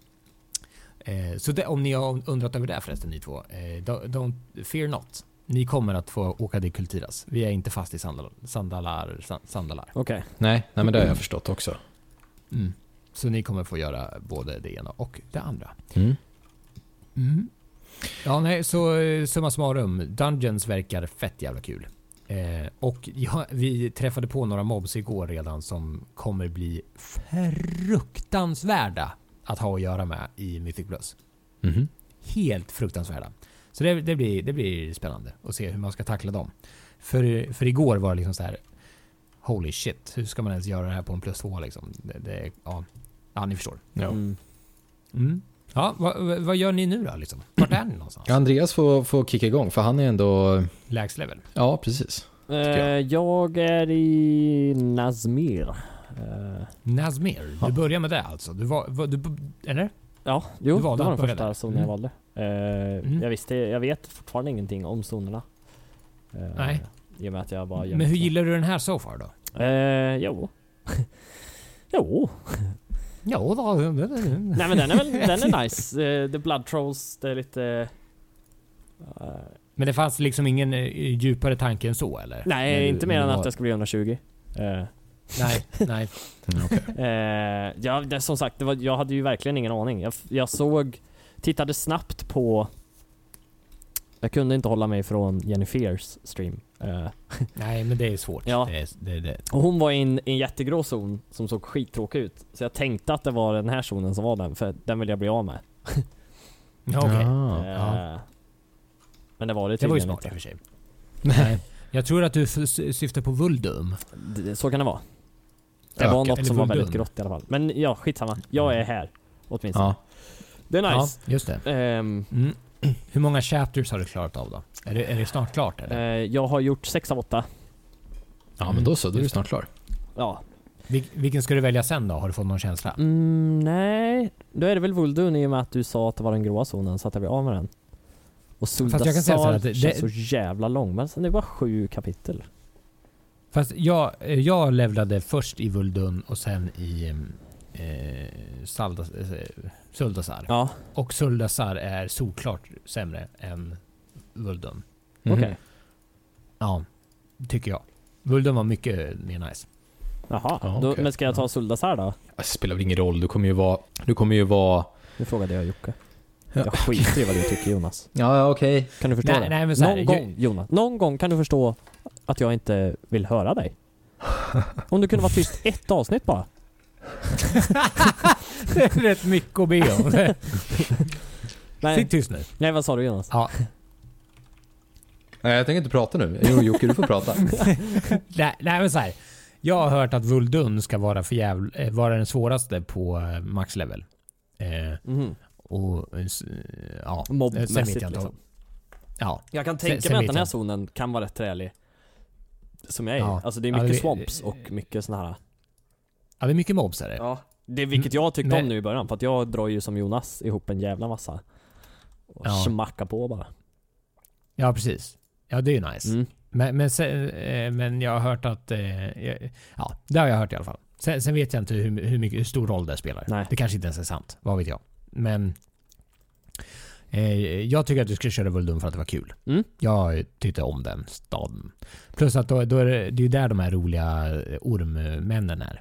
Eh, så det, om ni har undrat över det förresten, ni två. Eh, don't, don't, fear not. Ni kommer att få åka till Kultiras. Vi är inte fast i sandal, sandalar. San, sandalar. Okej. Okay. Nej, nej, men det har jag förstått också. Mm. Så ni kommer få göra både det ena och det andra. Mm. Mm. Ja, nej, så summa summarum. Dungeons verkar fett jävla kul. Eh, och ja, vi träffade på några mobs igår redan som kommer bli fruktansvärda att ha att göra med i Mythic Plus. Mm. Helt fruktansvärda. Så det, det, blir, det blir spännande att se hur man ska tackla dem. För, för igår var det liksom så här, holy shit, hur ska man ens göra det här på en plus två liksom? Det, det, ja. ja, ni förstår. Ja. Mm. Mm. Ja, vad, vad gör ni nu då liksom? Vart är ni någonstans? Andreas får, får kicka igång, för han är ändå... Lägst level. Ja, precis. Uh, jag. jag är i Nazmir. Uh, Nazmir? Du börjar med det alltså? Du var, var du, eller? Ja, jo, du det var den första där. zonen mm. jag valde. Uh, mm. jag, visste, jag vet fortfarande ingenting om zonerna. Uh, Nej. I och med att jag bara Men hur gillar du den här so far då? Uh, jo. jo. Jo då. Nej men den är väl den är nice. Uh, The Blood Trolls, det är lite... Uh, men det fanns liksom ingen uh, djupare tanke än så eller? Nej, du, inte mer än var... att det ska bli hundratjugo. Uh, nej, nej. Mm, okay. uh, ja, det, som sagt, det var, jag hade ju verkligen ingen aning. Jag, jag såg, tittade snabbt på... Jag kunde inte hålla mig från Jennifers stream. Uh, nej, men det är svårt. Ja. Det är, det är det. Och hon var i en, en jättegrå zon som såg skittråkig ut. Så jag tänkte att det var den här zonen som var den, för den vill jag bli av med. Ja, okej. Okay. Uh, ja. Men det var det Det var ju tydligen smart i och inte. för sig. Nej. Jag tror att du f- syftar på Vuldum. Det, så kan det vara. Det Öka, var något som var Vuldum. väldigt grått i alla fall. Men ja, skitsamma. Jag är här. Åtminstone. Ja. Det är nice. Ja, just det. Um, Mm. Hur många chapters har du klarat av då? Är det, är det snart klart eller? uh, jag har gjort sex av åtta. Ja, men då så. Då är du snart klar. Ja. Vil- vilken ska du välja sen då? Har du fått någon känsla? Mm, nej. Då är det väl Vuldun i och med att du sa att det var den gråa zonen, så att jag blir av med den. Och Fast jag kan säga så här Suldasar att det- känns det- så jävla lång. Men sen det var sju kapitel. Fast jag, jag levlade först i Vuldun och sen i eh, Saldas, eh, Suldasar. Ja, Och Suldasar är såklart sämre än Vuldun. Mhm. okej. Ja, tycker jag. Vuldun var mycket mer nice. Jaha. Ja, Då, okej. men ska jag ta Suldasar då? Det spelar väl ingen roll. Du kommer ju vara... Du kommer ju vara... Nu frågade jag Jocke. Ja. Jag skiter i vad du tycker, Jonas. Ja, ja okej. Kan du förstå Nej, det? nej, men så här, Någon jag- gång, Jonas. Någon gång kan du förstå att jag inte vill höra dig. Om du kunde vara tyst ett avsnitt bara. Det är rätt mycket att be om. Sitt Nej, tyst nu. nej vad sa du Jonas? Ja. Nej, jag tänker inte prata nu. Jo, Jocke, du får prata. Nej, nej men så här. Jag har hört att Vuldun ska vara, för jävla, eh, vara den svåraste på eh, max level. Eh, Mhm. och eh, s- ja, Mobbmässigt sen vet jag inte om- liksom. Ja. Jag kan Sen- tänka sen mig att vet den här jag- zonen kan vara rätt trälig. Som jag är. Ja. Alltså det är Ja, mycket det- swamps och mycket såna här. Ja, det är mycket mobs är det. Ja. Det är vilket jag tyckte Men- om nu i början. För att jag drar ju som Jonas ihop en jävla massa. Och Ja. smacka på bara. Ja, precis. Ja, det är ju nice. Mm. Men, men, sen, eh, men jag har hört att... Eh, jag- ja, det har jag hört i alla fall. Sen, sen vet jag inte hur, hur, mycket, hur stor roll det spelar. Nej. Det kanske inte ens är sant. Vad vet jag. Men... Eh, jag tycker att du ska köra Vuldun för att det var kul. Mm. Jag tyckte om den staden. Plus att då, då är det, det är ju där de här roliga ormmännen är.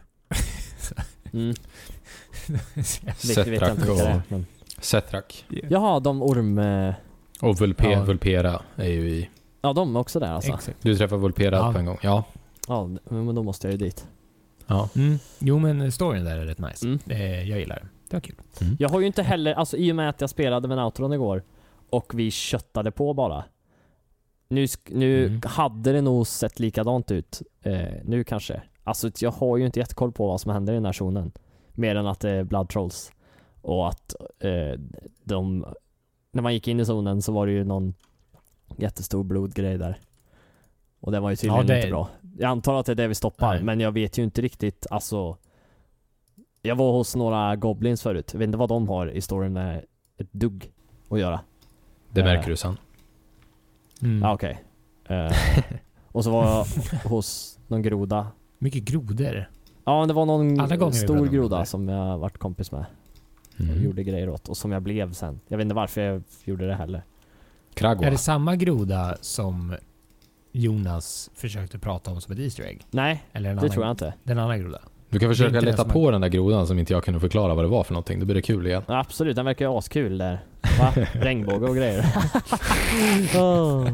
Mm. Riktigt vet jag Setrak inte vilka det är. och... Men... Setrak. Jaha, de orm... eh, Och Vulpe, Ja. Vulpera är ju i... Ja, de är också där alltså. Exakt. Du träffar Vulpera Ja. på en gång. Ja. Ja, men då måste jag ju dit. Ja. Mm. Jo, men storyn där är rätt nice. Mm. Eh, jag gillar det. Det var kul. Jag har ju inte heller, alltså i och med att jag spelade med Nautron igår och vi köttade på bara. Nu, sk- nu Mm. hade det nog sett likadant ut. Eh, nu kanske. Alltså jag har ju inte jättekoll på vad som händer i den här zonen. Mer än att det är Blood Trolls. Och att eh, de... När man gick in i zonen så var det ju någon jättestor blodgrej där. Och det var ju tydligen Ja, det- inte bra. Jag antar att det är det vi stoppar, Nej. men jag vet ju inte riktigt, alltså... Jag var hos några goblins förut. Jag vet inte vad de har i storyn med ett dugg att göra. Det Eh. märker du sen. Mm. Ja, okej. Eh, och så var jag hos någon groda. Mycket grodor. Ja, men det var någon Alla gånger vi stor pratar om groda grodor. som jag varit kompis med. Och Mm. gjorde grejer åt. Och som jag blev sen. Jag vet inte varför jag gjorde det heller. Kragua. Är det samma groda som Jonas försökte prata om som ett Easter egg? Nej, Eller en det annan, tror jag inte. Den andra groda? Du kan Det är försöka inte den leta som är- på den där grodan som inte jag kunde förklara vad det var för någonting. Då blir det kul igen. Ja, absolut, den verkar ju askul där. Va? Regnbåge och grejer. oh.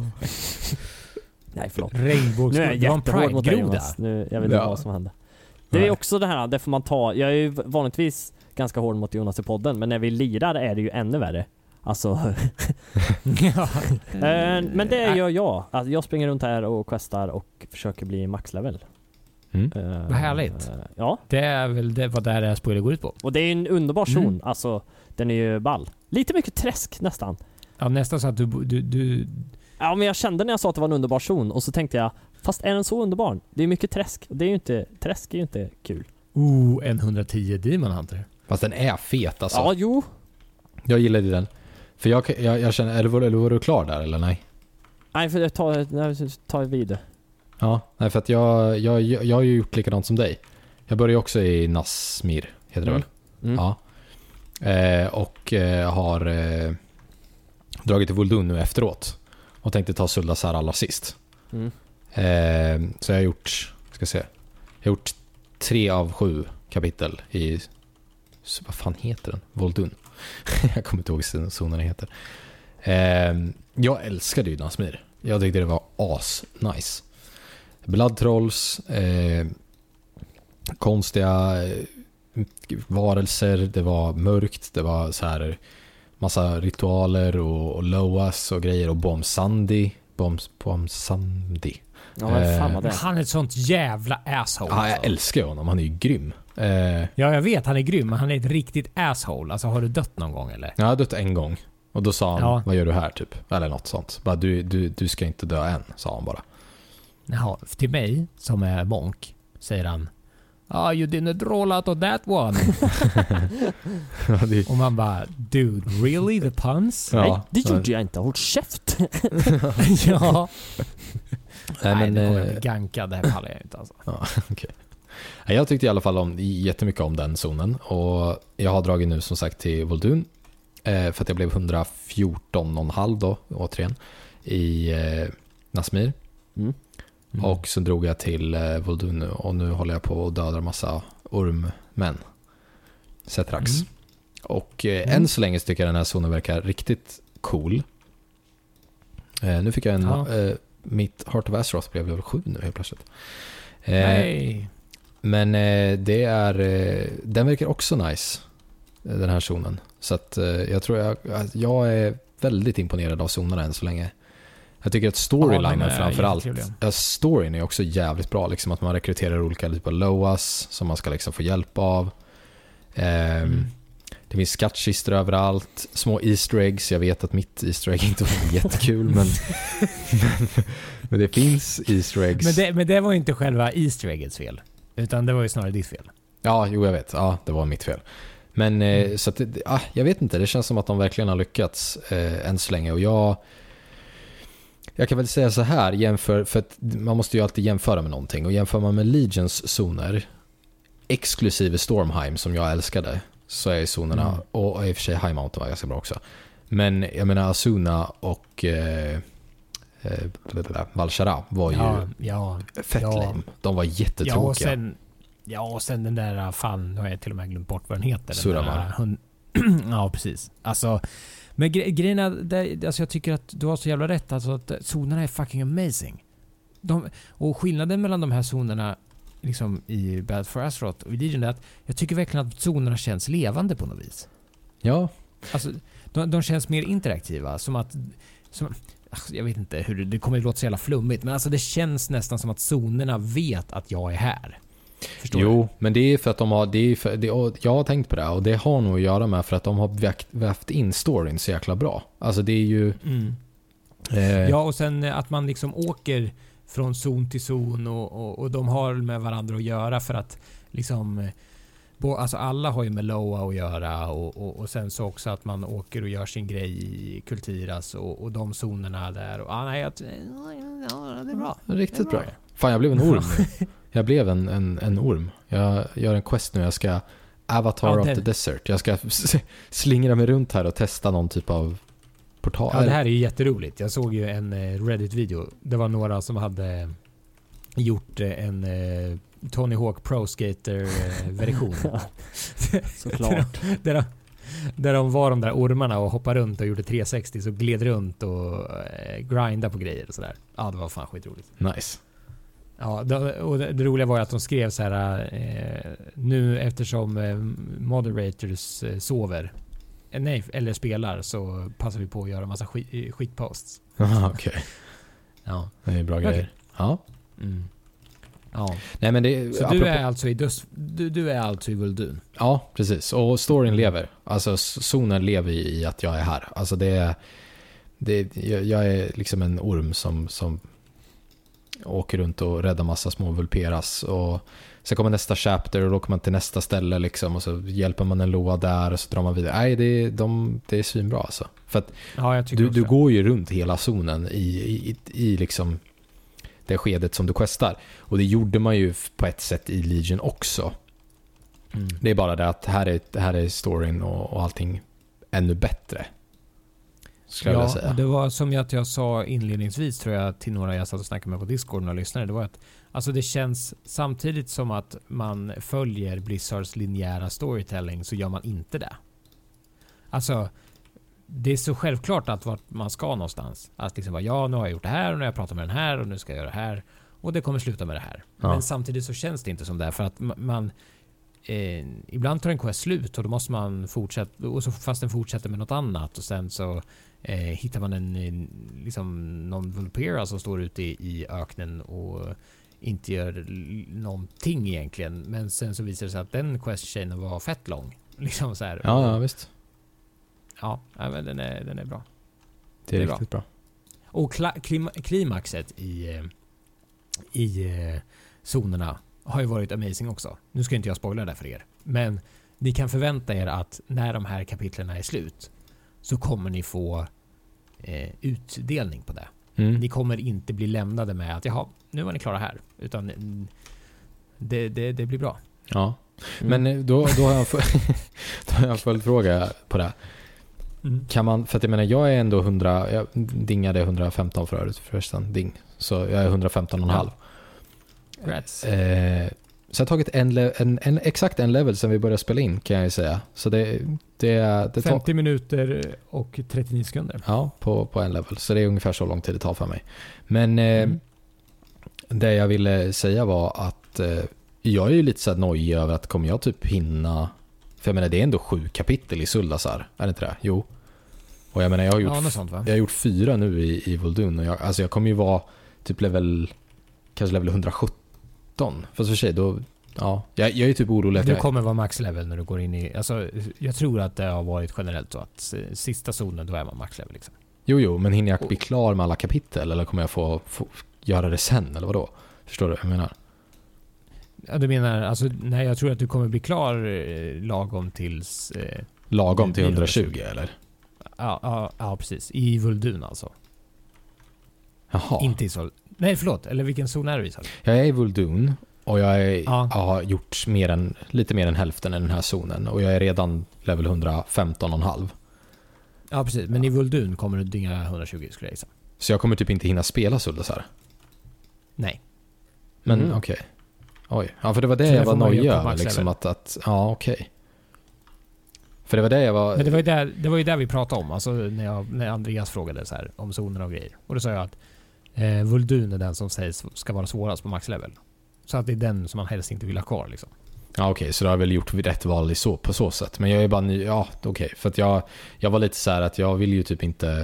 Nej, förlåt. Regnbågs... Nu är jag det var en jättehård mot dig, Pride-groda. Jonas. Nu, jag vet inte Ja. vad som hände. Det är Nej. också det här, det får man ta. Jag är ju vanligtvis ganska hård mot Jonas i podden, men när vi lirar är det ju ännu värre. Alltså, Ja. eh, men det gör jag. Alltså, jag springer runt här och questar och försöker bli maxlevel. Mm. Eh, Vad härligt. eh, Ja, Det är väl det, vad det här spoiler går ut på. och det är en underbar zon. Mm. Alltså, den är ju ball. Lite mycket träsk nästan. Ja, nästan så att du... du, du Ja, men jag kände när jag sa att det var en underbar zon och så tänkte jag, Fast är den så underbar? Det är mycket träsk. Det är ju inte, träsk är ju inte kul. Oh, en etthundratio Demon Hunter. Fast den är fet alltså. Ja, jo. Jag gillade den. För jag, jag, jag känner, eller var, eller var du klar där eller nej? Nej, för jag tar, jag tar vid. Ja, nej för att jag, jag, jag har ju gjort likadant som dig. Jag började också i Nasmir, heter det Mm. väl? Mm. Ja. Eh, och eh, har eh, dragit till Voldun nu efteråt. Och tänkte ta Zuldazar allra sist. Mm. Eh, så jag har gjort, ska se. Jag har gjort tre av sju kapitel i, vad fan heter den? Voldun. Jag kommer inte ihåg vad zonen heter. Eh, jag älskade ju Nasmir. Jag tyckte det var as nice. Blood Trolls, eh, konstiga eh, varelser, det var mörkt, det var så här massa ritualer och, och loas och grejer och Bomsandi, Boms, Bomsandi. Ja, vad fan var det? Han är ett sånt jävla asshole. Ja, jag alltså. älskar honom, han är ju grym. Eh, Ja, jag vet, han är grym, men han är ett riktigt asshole. Alltså, har du dött någon gång eller? jag har dött en gång och då sa han, Ja. vad gör du här typ? Eller något sånt. Bara, du, du, du ska inte dö än, sa han bara. Jaha, till mig som är monk säger han, ah, you didn't roll out of that one. Ja, det, Och man bara, dude, really? The puns? ja. Nej, det gjorde jag inte. Håll käft. Ja. Nej, Nej, men, det kommer eh, jag bli gankad. Det här pallar jag inte alltså. Ja, okay. Jag tyckte i alla fall om, jättemycket om den zonen. Och jag har dragit nu som sagt till Voldun. Eh, för att jag blev hundrafjorton komma fem då, återigen. I eh, Nasmir. Mm. Mm. Och så drog jag till eh, Voldun nu. Och nu håller jag på och dödar massa ormmän. Cetrax. Mm. Och eh, Mm. än så länge så tycker jag den här zonen verkar riktigt cool. Eh, nu fick jag en... Ja. Eh, mitt Heart of Azeroth blev level sju nu helt plötsligt. Eh, Nej. Men eh, det är... Eh, den verkar också nice. eh, Den här zonen. Så att eh, jag tror jag... att Jag är väldigt imponerad av zonerna än så länge. Jag tycker att storylinen Ja, de är framförallt... jättetrevliga. Ja, storyn är också jävligt bra. Liksom att man rekryterar olika typer av loas som man ska liksom få hjälp av. Eh, Mm. Det finns skattkistor överallt. Små easter eggs. Jag vet att mitt easter egg inte var jättekul. men, men, men det finns easter eggs. Men det, men det var ju inte själva Easter eggets fel. Utan det var ju snarare ditt fel. Ja, jo jag vet. Ja, det var mitt fel. Men eh, så att det, ah, jag vet inte. Det känns som att de verkligen har lyckats eh, än så länge. Och jag jag kan väl säga så här. Jämför, för att man måste ju alltid jämföra med någonting. Och jämför man med Legions zoner exklusive Stormheim som jag älskade, så är zonerna, Mm. och, och i och för sig High Mountain var ganska bra också. Men jag menar Asuna och eh, eh, Valshara var ju Ja, ja. fett ja. lame. De var Ja, jättetråkiga. och sen, ja, och sen den där, fan, nu har jag till och med glömt bort vad den heter. Den Suramar. där hund- ja, precis. Alltså, men gre- grejen är, det, alltså jag tycker att du har så jävla rätt. Alltså att zonerna är fucking amazing. De, och skillnaden mellan de här zonerna liksom i Bad for Azeroth och i Legion är att jag tycker verkligen att zonerna känns levande på något vis. Ja, Alltså, de, de känns mer interaktiva. Som att... Som, ach, jag vet inte hur det, det kommer att låta så jävla flummigt. Men alltså det känns nästan som att zonerna vet att jag är här. Förstår jo, du? men det är för att de har, det är för, det, och jag har tänkt på det, och det har nog att göra med för att de har väkt, vävt in storyn så jäkla bra. Alltså det är ju... Mm. Eh, Ja, och sen att man liksom åker från zon till zon och, och, och de har med varandra att göra för att liksom... Bo, alltså alla har ju med Loa att göra och, och, och sen så också att man åker och gör sin grej i Kultiras och, och de zonerna där. Och, ah, nej, jag, ja, det är bra. Riktigt Det är bra. bra. Fan, jag blev en orm nu. Jag blev en, en, en orm. Jag gör en quest nu. Jag ska Avatar Ja, of det- the Desert. Jag ska s- slingra mig runt här och testa någon typ av portal. Ja, det här är ju jätteroligt. Jag såg ju en eh, Reddit-video. Det var några som hade gjort eh, en eh, Tony Hawk Pro Skater-version. Såklart. där, de, där de var de där ormarna och hoppade runt och gjorde trehundrasextio så gled runt och eh, grinda på grejer och sådär. Ja, det var fan skitroligt. Nice. Ja, det, och det, det roliga var ju att de skrev så här eh, nu eftersom eh, moderators eh, sover eh, nej, eller spelar så passar vi på att göra en massa skit, skitposts. Aha, okej. Ja. Det är bra Okej. grejer. Ja. Mm. Ja. Nej, men det, Så apropå, du är alltså i dus, du, du är alltså i Voldun. Ja, precis. Och storyn lever. Alltså zonen lever i att jag är här. Alltså det är... Det, jag, jag är liksom en orm som, som åker runt och räddar massa små vulperas, och sen kommer nästa chapter och då kommer man till nästa ställe liksom, och så hjälper man en loa där och så drar man vidare. Nej, det är, de, det är svinbra alltså. För att ja, jag tycker du, du går ju runt hela zonen i, i, i liksom det skedet som du questar. Och det gjorde man ju på ett sätt i Legion också. Mm. Det är bara det att här är, här är storyn och, och allting ännu bättre. Skulle jag ja, säga. det var som att jag sa inledningsvis, tror jag, till några jag satt och snackade med på Discord och lyssnade. Det var att alltså det känns samtidigt som att man följer Blizzards linjära storytelling, så gör man inte det. Alltså det är så självklart att vart man ska någonstans. Att liksom bara, ja, nu har jag gjort det här och nu har jag pratat med den här och nu ska jag göra det här och det kommer sluta med det här. Ja. Men samtidigt så känns det inte som det, för att man eh, ibland tar en quest slut och då måste man fortsätta, och så fast den fortsätter med något annat, och sen så eh, hittar man en, en liksom någon vulpera som står ute i, i öknen och inte gör någonting egentligen, men sen så visar det sig att den quest-chainen var fett lång. Liksom så här. Ja, ja, visst. Ja, men den är, den är bra. Det är, det är riktigt bra. bra. Och kla- klim- klimaxet i, i eh, zonerna har ju varit amazing också. Nu ska inte jag spoila det för er, men ni kan förvänta er att när de här kapitlerna är slut så kommer ni få eh, utdelning på det. Mm. Ni kommer inte bli lämnade med att jaha, nu var ni klara här, utan det, det, det blir bra. Ja, mm. men då, då har jag då har jag en följdfråga på det. Mm. Kan man, för att jag menar, jag är ändå hundra, jag dingade hundrafemton förut förresten, ding. Så jag är hundrafemton och en halv. Congrats. Eh, så jag har tagit en, en, en, exakt en level sen vi började spela in, kan jag ju säga. Så det, det, det tar femtio minuter och trettionio sekunder. Ja, på, på en level. Så det är ungefär så lång tid det tar för mig. Men eh, mm. det jag ville säga var att eh, jag är ju lite så här nojig över att kommer jag typ hinna. För jag menar, det är ändå sju kapitel i Zuldazar. Är det inte det? Jo. Och jag menar, jag har gjort, ja, sånt, va? jag har gjort fyra nu i, i Vol'dun. Och jag, alltså jag kommer ju vara typ level, kanske level hundrasjutton. Fast för sig, då, ja. Jag, jag är typ orolig att du jag... kommer vara max level när du går in i... Alltså, jag tror att det har varit generellt så att sista zonen, då är man max level liksom. Jo, jo, men hinner jag bli klar med alla kapitel? Eller kommer jag få, få göra det sen? Eller vadå? Förstår du vad jag menar? Ja, du menar, alltså, nej, jag tror att du kommer bli klar eh, lagom tills... Eh, lagom till hundratjugo, eller? Ja, ja, ja, precis. I Vol'dun alltså. Jaha. Inte i Sol... Nej, förlåt. Eller vilken zon är du i? Jag är i Vol'dun och jag, är, ja. jag har gjort mer än, lite mer än hälften i den här zonen. Och jag är redan level hundrafemton och en halv. Ja, precis. Men i Vol'dun kommer du dinga hundratjugo, skulle jag säga. Så jag kommer typ inte hinna spela Zuldazar? Nej. Men Mm. okej. Okay. Oj. Ja, för det var det så jag var nöjd över. Liksom att, att, ja, okej. Okay. För det var det jag var... Men det var ju där, det var ju där vi pratade om. Alltså när, jag, när Andreas frågade så här, om zonerna och grejer. Och då sa jag att eh, Vol'dun är den som sägs ska vara svårast på maxlevel. Så att det är den som man helst inte vill ha kvar liksom. Ja, okej. Okay, så då har jag väl gjort rätt val i så, på så sätt. Men jag är bara ny... Ja, okej. Okay. För att jag, jag var lite så här att jag vill ju typ inte...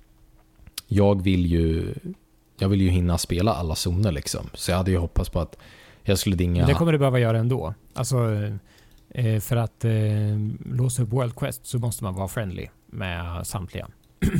Jag vill ju... Jag vill ju hinna spela alla zoner liksom. Så jag hade ju hoppats på att jag skulle dinga... Men det kommer du behöva göra ändå. Alltså... Eh, för att eh, låsa upp World Quest så måste man vara friendly med samtliga.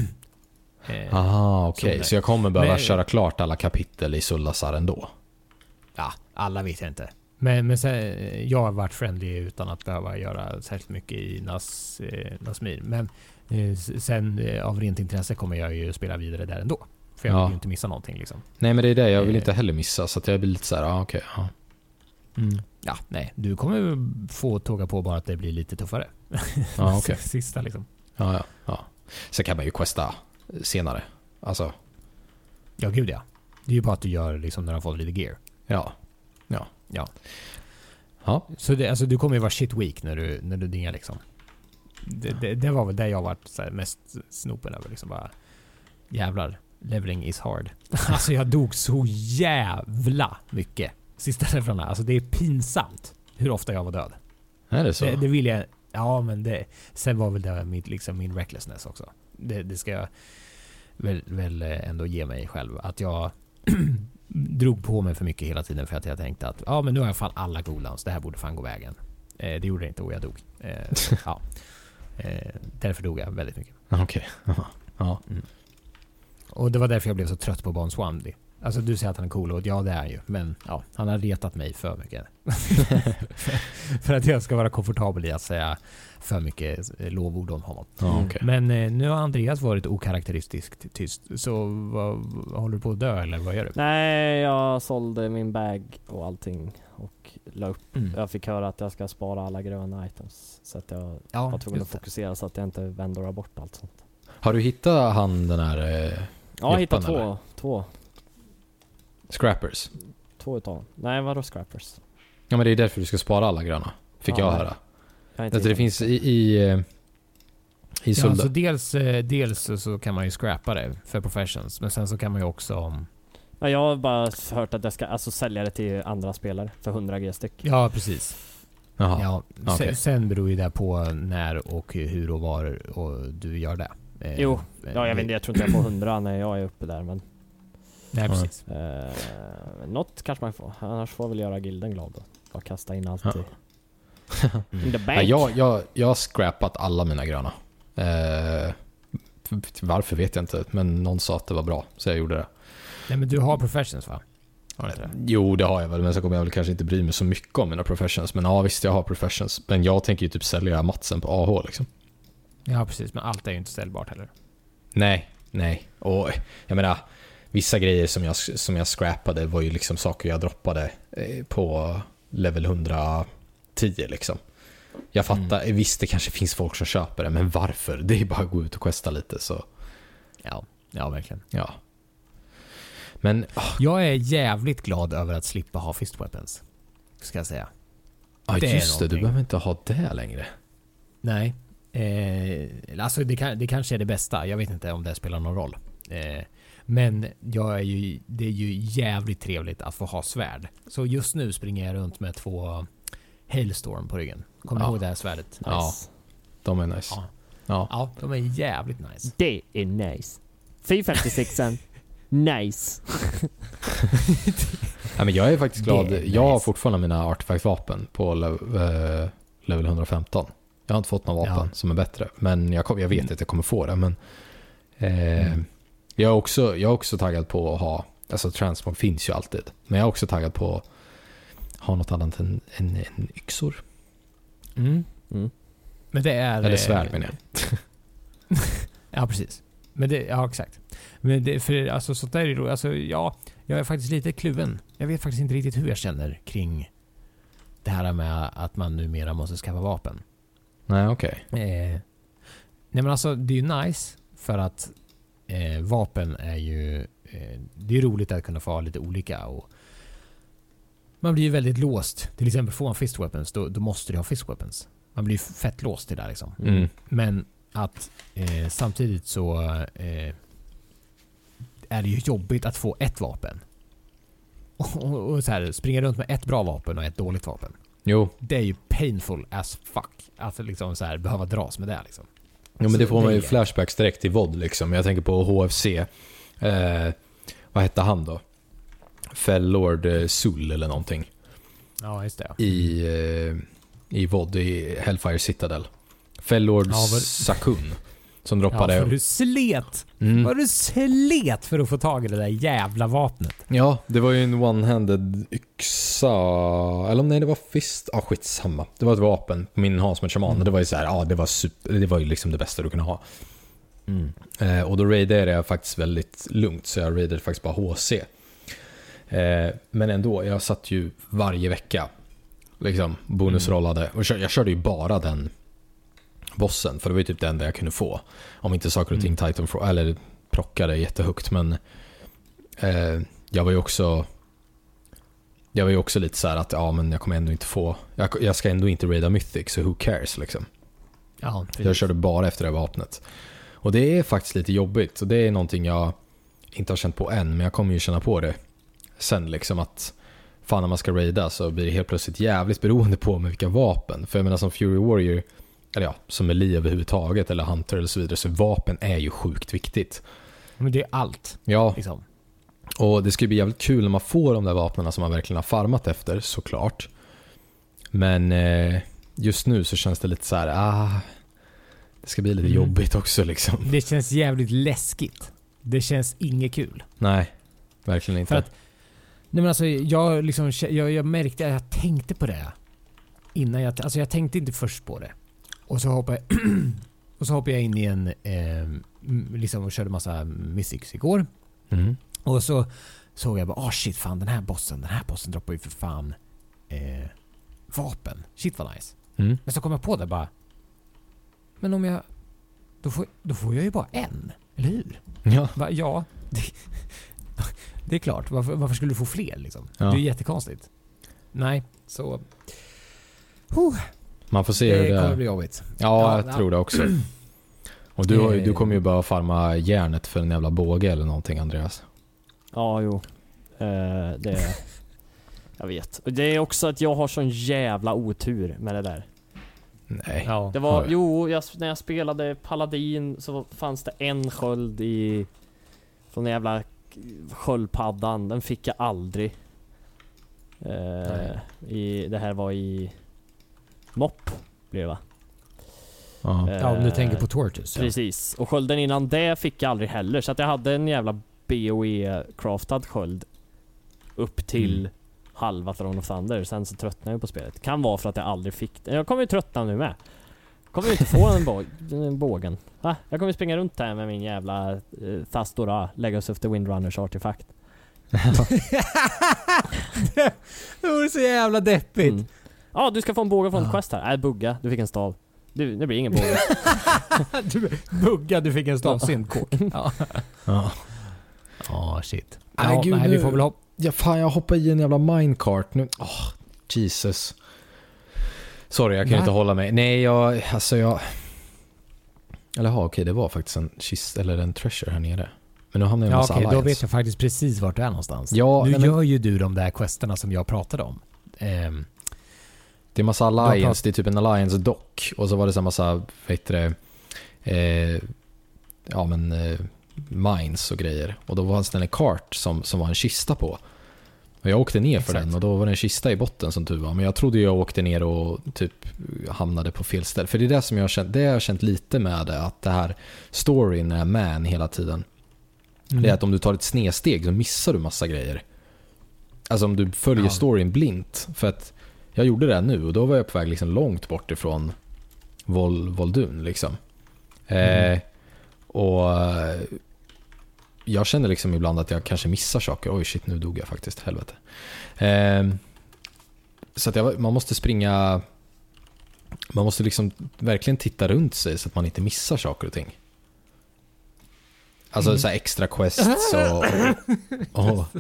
eh, Aha, okej. Okay. Så jag kommer behöva men, köra klart alla kapitel i Zuldazar ändå? Ja, alla vet jag inte. Men, men sen, jag har varit friendly utan att behöva göra särskilt mycket i Nas, eh, Nasmir. Men eh, sen eh, av rent intresse kommer jag ju spela vidare där ändå. För jag vill ja. ju inte missa någonting liksom. Nej, men det är det. Jag vill inte heller missa. Så att jag blir lite så här, ja okej. Okay, ja. Mm. Ja, nej. Du kommer få tåga på bara att det blir lite tuffare. Ja, okej. Okay. Sista liksom. Ja, ja, ja. Så kan man ju questa senare. Alltså. Ja, gud ja. Det är ju bara att du gör liksom när du har fått lite gear. Ja. Ja. Ja. Ja. Så det, alltså, du kommer ju vara shit weak när du, när du dingar liksom. Det, det, det var väl det jag varit så här mest snopen över. Liksom bara, jävlar, leveling is hard. Alltså jag dog så jävla mycket. Sista träffarna. Alltså det är pinsamt hur ofta jag var död. Är det så? Det, det vill jag... Ja, men det... Sen var väl det min, liksom min recklessness också. Det, det ska jag väl, väl ändå ge mig själv. Att jag drog på mig för mycket hela tiden för att jag tänkte att ja, men nu har jag fan alla golans. Det här borde fan gå vägen. Eh, det gjorde det inte och jag dog. Eh, ja. Eh, därför dog jag väldigt mycket. Okej. Okay. Ja. Mm. Och det var därför jag blev så trött på Bond Swandy. Alltså du säger att han är cool och ja det är han ju. Men ja, han har retat mig för mycket. För att jag ska vara komfortabel i att säga för mycket lovord om honom. Ja, okay. Men eh, nu har Andreas varit okaraktäristiskt tyst. Så vad, vad håller du på att dö eller vad gör du? Nej, jag sålde min bag och allting och la upp. Mm. Jag fick höra att jag ska spara alla gröna items. Så att jag Ja, var tvungen att just det. fokusera så att jag inte vänder bort allt sånt. Har du hittat han den här eh, Ja, jag hittade Joppan, två, eller? två. Scrappers? Två utav dem. Nej, vadå scrappers? Ja, men det är därför du ska spara alla gröna. Fick Ja, jag nej. höra. Jag har inte Alltså, det hittat finns dem. i, i, eh, i Ja, Solda. alltså dels, eh, dels så- så kan man ju scrappa det för professions. Men sen så kan man ju också... Ja, jag har bara hört att jag ska alltså sälja det till andra spelare för hundra G styck. Ja, precis. Jaha. Ja, okej. sen, sen beror ju det på när och hur och var och du gör det. Eh, Jo, ja, jag eh, vet inte, jag tror inte jag får hundra när jag är uppe där, men Nej, precis. eh, något kanske man får. Annars får jag väl göra gilden glad då. Bara kasta in allt Ja. i in the Ja, bank. jag, jag, jag har scrappat alla mina gröna. Eh, varför vet jag inte, men någon sa att det var bra, så jag gjorde det. Nej, men du har professions va? Har du inte det? Jo, det har jag väl, men så kommer jag väl kanske inte bry mig så mycket om mina professions. Men ja, visst, jag har professions. Men jag tänker ju typ sälja matsen på A H liksom. Ja, precis. Men allt är ju inte ställbart heller. Nej, nej. Och jag menar, vissa grejer som jag, som jag scrappade var ju liksom saker jag droppade eh, på level hundratio liksom. Jag fattar, mm. visst det kanske finns folk som köper det, men varför? Det är bara att gå ut och questa lite så. Ja, ja verkligen. Ja. Men oh, Jag är jävligt glad över att slippa ha fist weapons. Ska jag säga. ah, det är just det, du någonting. behöver inte ha det längre. Nej. Eh, alltså det, kan, det kanske är det bästa. Jag vet inte om det spelar någon roll. Eh, men jag är ju, det är ju jävligt trevligt att få ha svärd. Så just nu springer jag runt med två Hailstorm på ryggen. Kommer du Ja. ihåg det här svärdet? Nice. Ja, de är nice. Ja. Ja. Ja, de är jävligt nice. Det är nice. fyrahundrafemtiosexan. Nice. Ja, men jag är faktiskt glad. Det är Jag har nice. fortfarande mina artefaktvapen på lev- eh, level hundrafemton. Jag har inte fått någon vapen Ja. som är bättre. Men jag, kom, jag vet att jag kommer få det. Men eh, Mm. jag, är också, jag är också taggad på att ha... Alltså transmog finns ju alltid. Men jag är också taggad på att ha något annat än, än, än yxor. Mm. Mm. Men det är... Eller eh, svärd menar jag. Ja, precis. Men det, ja, exakt. Men det, för alltså sånt där är då, alltså ja, jag är faktiskt lite kluven. Jag vet faktiskt inte riktigt hur jag känner kring det här med att man numera måste skaffa vapen. Nej, okej. Eh, nej men alltså det är ju nice för att eh, vapen är ju eh, det är roligt att kunna få ha lite olika och man blir ju väldigt låst. Till exempel får man fist weapons då, då måste du ha fist weapons. Man blir ju fett låst till det där liksom. Mm. Men att eh, samtidigt så eh, är det ju jobbigt att få ett vapen. Och, och, och så här, springa runt med ett bra vapen och ett dåligt vapen. Jo. Det är ju painful as fuck. Att liksom så här, behöva dras med det liksom. Jo, men det Så får man ju det är- flashbacks direkt till V O D liksom. Jag tänker på H F C. Eh, vad hette han då? Fellord eh, Sul eller någonting. Ja, just det. I, eh, i V O D i Hellfire Citadel. Fellord Ja, vad- Sakun. Som Ja, droppade... för du slet! Mm. Vad du slet för att få tag i det där jävla vapnet. Ja, det var ju en one-handed yxa. Eller nej, det var fist. Ja, ah, skitsamma. Det var ett vapen på min Hansmet Shaman. Mm. Och det var ju så här, ja, ah, det var super, det var ju liksom det bästa du kunde ha. Mm. Eh, och då raidade jag faktiskt väldigt lugnt. Så jag raidade faktiskt bara H C. Eh, men ändå, jag satt ju varje vecka. Liksom, bonusrollade. Och kör, jag körde ju bara den bossen. För det var ju typ den där jag kunde få. Om inte saker och ting Mm. Titan eller plockade jättehögt. Men eh, jag var ju också... Jag var ju också lite så här att ja, men jag kommer ändå inte få... Jag, jag ska ändå inte raida Mythic, så who cares liksom. Ja, Jag körde bara efter det vapnet. Och det är faktiskt lite jobbigt. Och det är någonting jag inte har känt på än. Men jag kommer ju känna på det sen liksom att fan när man ska raida så blir det helt plötsligt jävligt beroende på med vilka vapen. För jag menar som Fury Warrior, eller ja, som Melee överhuvudtaget eller Hunter eller så vidare. Så vapen är ju sjukt viktigt. men det är allt. Ja, Liksom. och det ska ju bli jävligt kul när man får de där vapnen som man verkligen har farmat efter, såklart. Men eh, just nu så känns det lite så här, ah, det ska bli lite Mm. jobbigt också liksom. Det känns jävligt läskigt. Det känns inget kul. Nej. verkligen inte. För att, nej men alltså, jag, liksom, jag, jag märkte att jag tänkte på det innan jag... Alltså jag tänkte inte först på det. Och så hoppade jag, och så hoppade jag in i en... Eh, liksom och körde massa Mythics igår. Mm. Och så såg jag bara, ah oh shit fan, den här bossen, den här bossen droppar ju för fan eh, vapen. Shit vad nice. Mm. Men så kom jag på det bara, men om jag... Då får, då får jag ju bara en, eller hur? Ja. Va, ja, det, det är klart. Varför, varför skulle du få fler liksom? Ja. Det är jättekonstigt. Nej, så... Huh, Man får se det hur det kommer är. bli jobbigt. Ja, Ja, jag ja. tror det också. Och du, har, ju- du Eh. kommer ju bara farma järnet för en jävla båge eller någonting, Andreas. Ja, jo. Eh, det... Jag vet. Och det är också att jag har sån jävla otur med det där. Nej. Ja. Det var, Oj. jo, jag, när jag spelade Paladin så fanns det en sköld i... Från den jävla sköldpaddan. Den fick jag aldrig. Eh, i, det här var i... Mopp blev det, va? Ja. Ja, om du Eh, tänker på Tortoise. Ja. Precis. Och skölden innan det fick jag aldrig heller. Så att jag hade en jävla B O E-craftad sköld upp till Mm. halva Throne of Thunder. Sen så tröttnade jag på spelet. Kan vara för att jag aldrig fick det. Jag kommer ju tröttna nu med. Kommer ju inte få den, bå- den bågen. Va? Jag kommer springa runt här med min jävla eh, Thastora, Legacy of the Windrunners artefakt. Det vore så jävla deppigt. Mm. Ja, du ska få en båge från Ah. Quest här. Nej, bugga. Du fick en stav. Du, det blir ingen båge. Du bugga, du fick en stav syndkåk. Ja. Ja. Ja, shit. Nej, Ja, gud, nej, vi nu- får väl hoppa. Ja, fan, jag hoppar i en jävla minecart nu. Åh, Jesus. Sorry, jag kan Va? inte hålla mig. Nej, jag... Alltså, jag... Eller ja, okej, det var faktiskt en kist eller en treasure här nere. Men nu hamnar jag i en Ja, massa okej, då alliance. vet jag faktiskt precis vart du är någonstans. Ja, nu nej, men- gör ju du de där questerna som jag pratade om. Ehm, Det är massa De alliance, prat- det är typ en alliance dock. Och så var det så här massa, vad heter det, eh, ja men eh, mines och grejer. Och då var det en kart som, som var en kista på. Och jag åkte ner för Exakt. den och då var det en kista i botten som tur var. Men jag trodde jag åkte ner och typ hamnade på fel ställe. För det är det som jag har känt, det har jag känt lite med det, att det här storyn är man hela tiden. mm. Det är att om du tar ett snedsteg så missar du massa grejer. Alltså om du följer Ja. storyn blint. För att jag gjorde det nu och då var jag på väg liksom långt bort ifrån Vol, Voldun liksom. Mm. Eh, och eh, jag känner liksom ibland att jag kanske missar saker. Oj shit, nu dog jag faktiskt, helvete. Eh, så att jag, man måste springa, man måste liksom verkligen titta runt sig så att man inte missar saker och ting. Alltså Mm. så här extra quests och... och, och.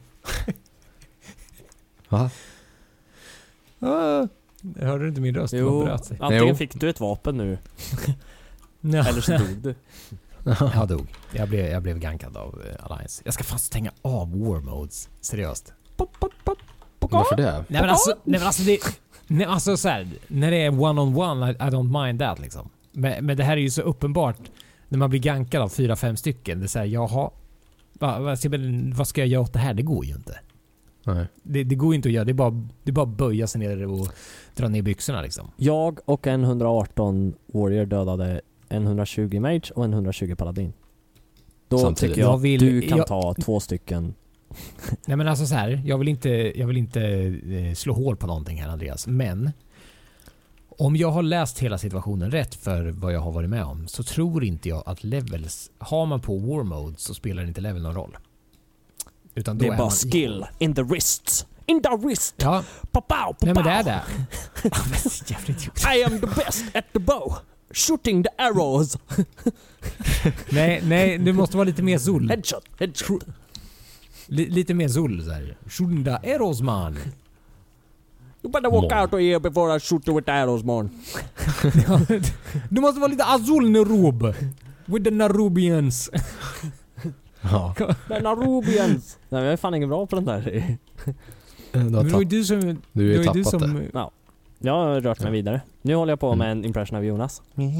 Va? Ah, hörde du inte min röst? Den Jo, bröt sig. antingen Jo. fick du ett vapen nu, Ja. eller så dog du. Jag dog. Jag blev, jag blev gankad av uh, Alliance. Jag ska fan stänga av War Modes. Seriöst. Varför det? Nej men alltså, nej, men alltså det... Nej, alltså så här, när det är one-on-one, I, I don't mind that liksom. Men, men det här är ju så uppenbart när man blir gankad av fyra, fem stycken. Det är såhär, jaha, va, va, ska, vad ska jag göra åt det här? Det går ju inte. Nej. Det, det går ju inte att göra. Det är bara, det är bara att böja sig ner och dra ner byxorna liksom. Jag och en hundraarton Warrior dödade en hundratjugo Mage och en hundratjugo Paladin. Då Samtidigt. tycker jag, Jag vill- du kan jag- ta två stycken. Nej men alltså så här, jag vill inte, jag vill inte eh, slå hål på någonting här Andreas, men om jag har läst hela situationen rätt för vad jag har varit med om, så tror inte jag att levels, har man på war mode så spelar inte level någon roll. Utan då Det är bara man skill in the wrists. In the wrist. Ja, Pow, pow, nej men det är pow. det. Ja, men jävligt idiot. I am the best at the bow. Shooting the arrows. Nej, nej, det måste vara lite mer Zul. Headshot, headshot. Li- lite mer Zul så här. Shunda Eros man. You better walk Mon. out of here before I shoot you with arrows, man. Du måste vara lite Azul Nerub. With the Narubians. Ja. The Narubians. Nej, jag är fan ingen bra på den där. Du har Men det var ju tapp- du som... du har det ju var ju tappat du som, det. Ja. Jag har rört mig vidare. Nu håller jag på med en impression av Jonas.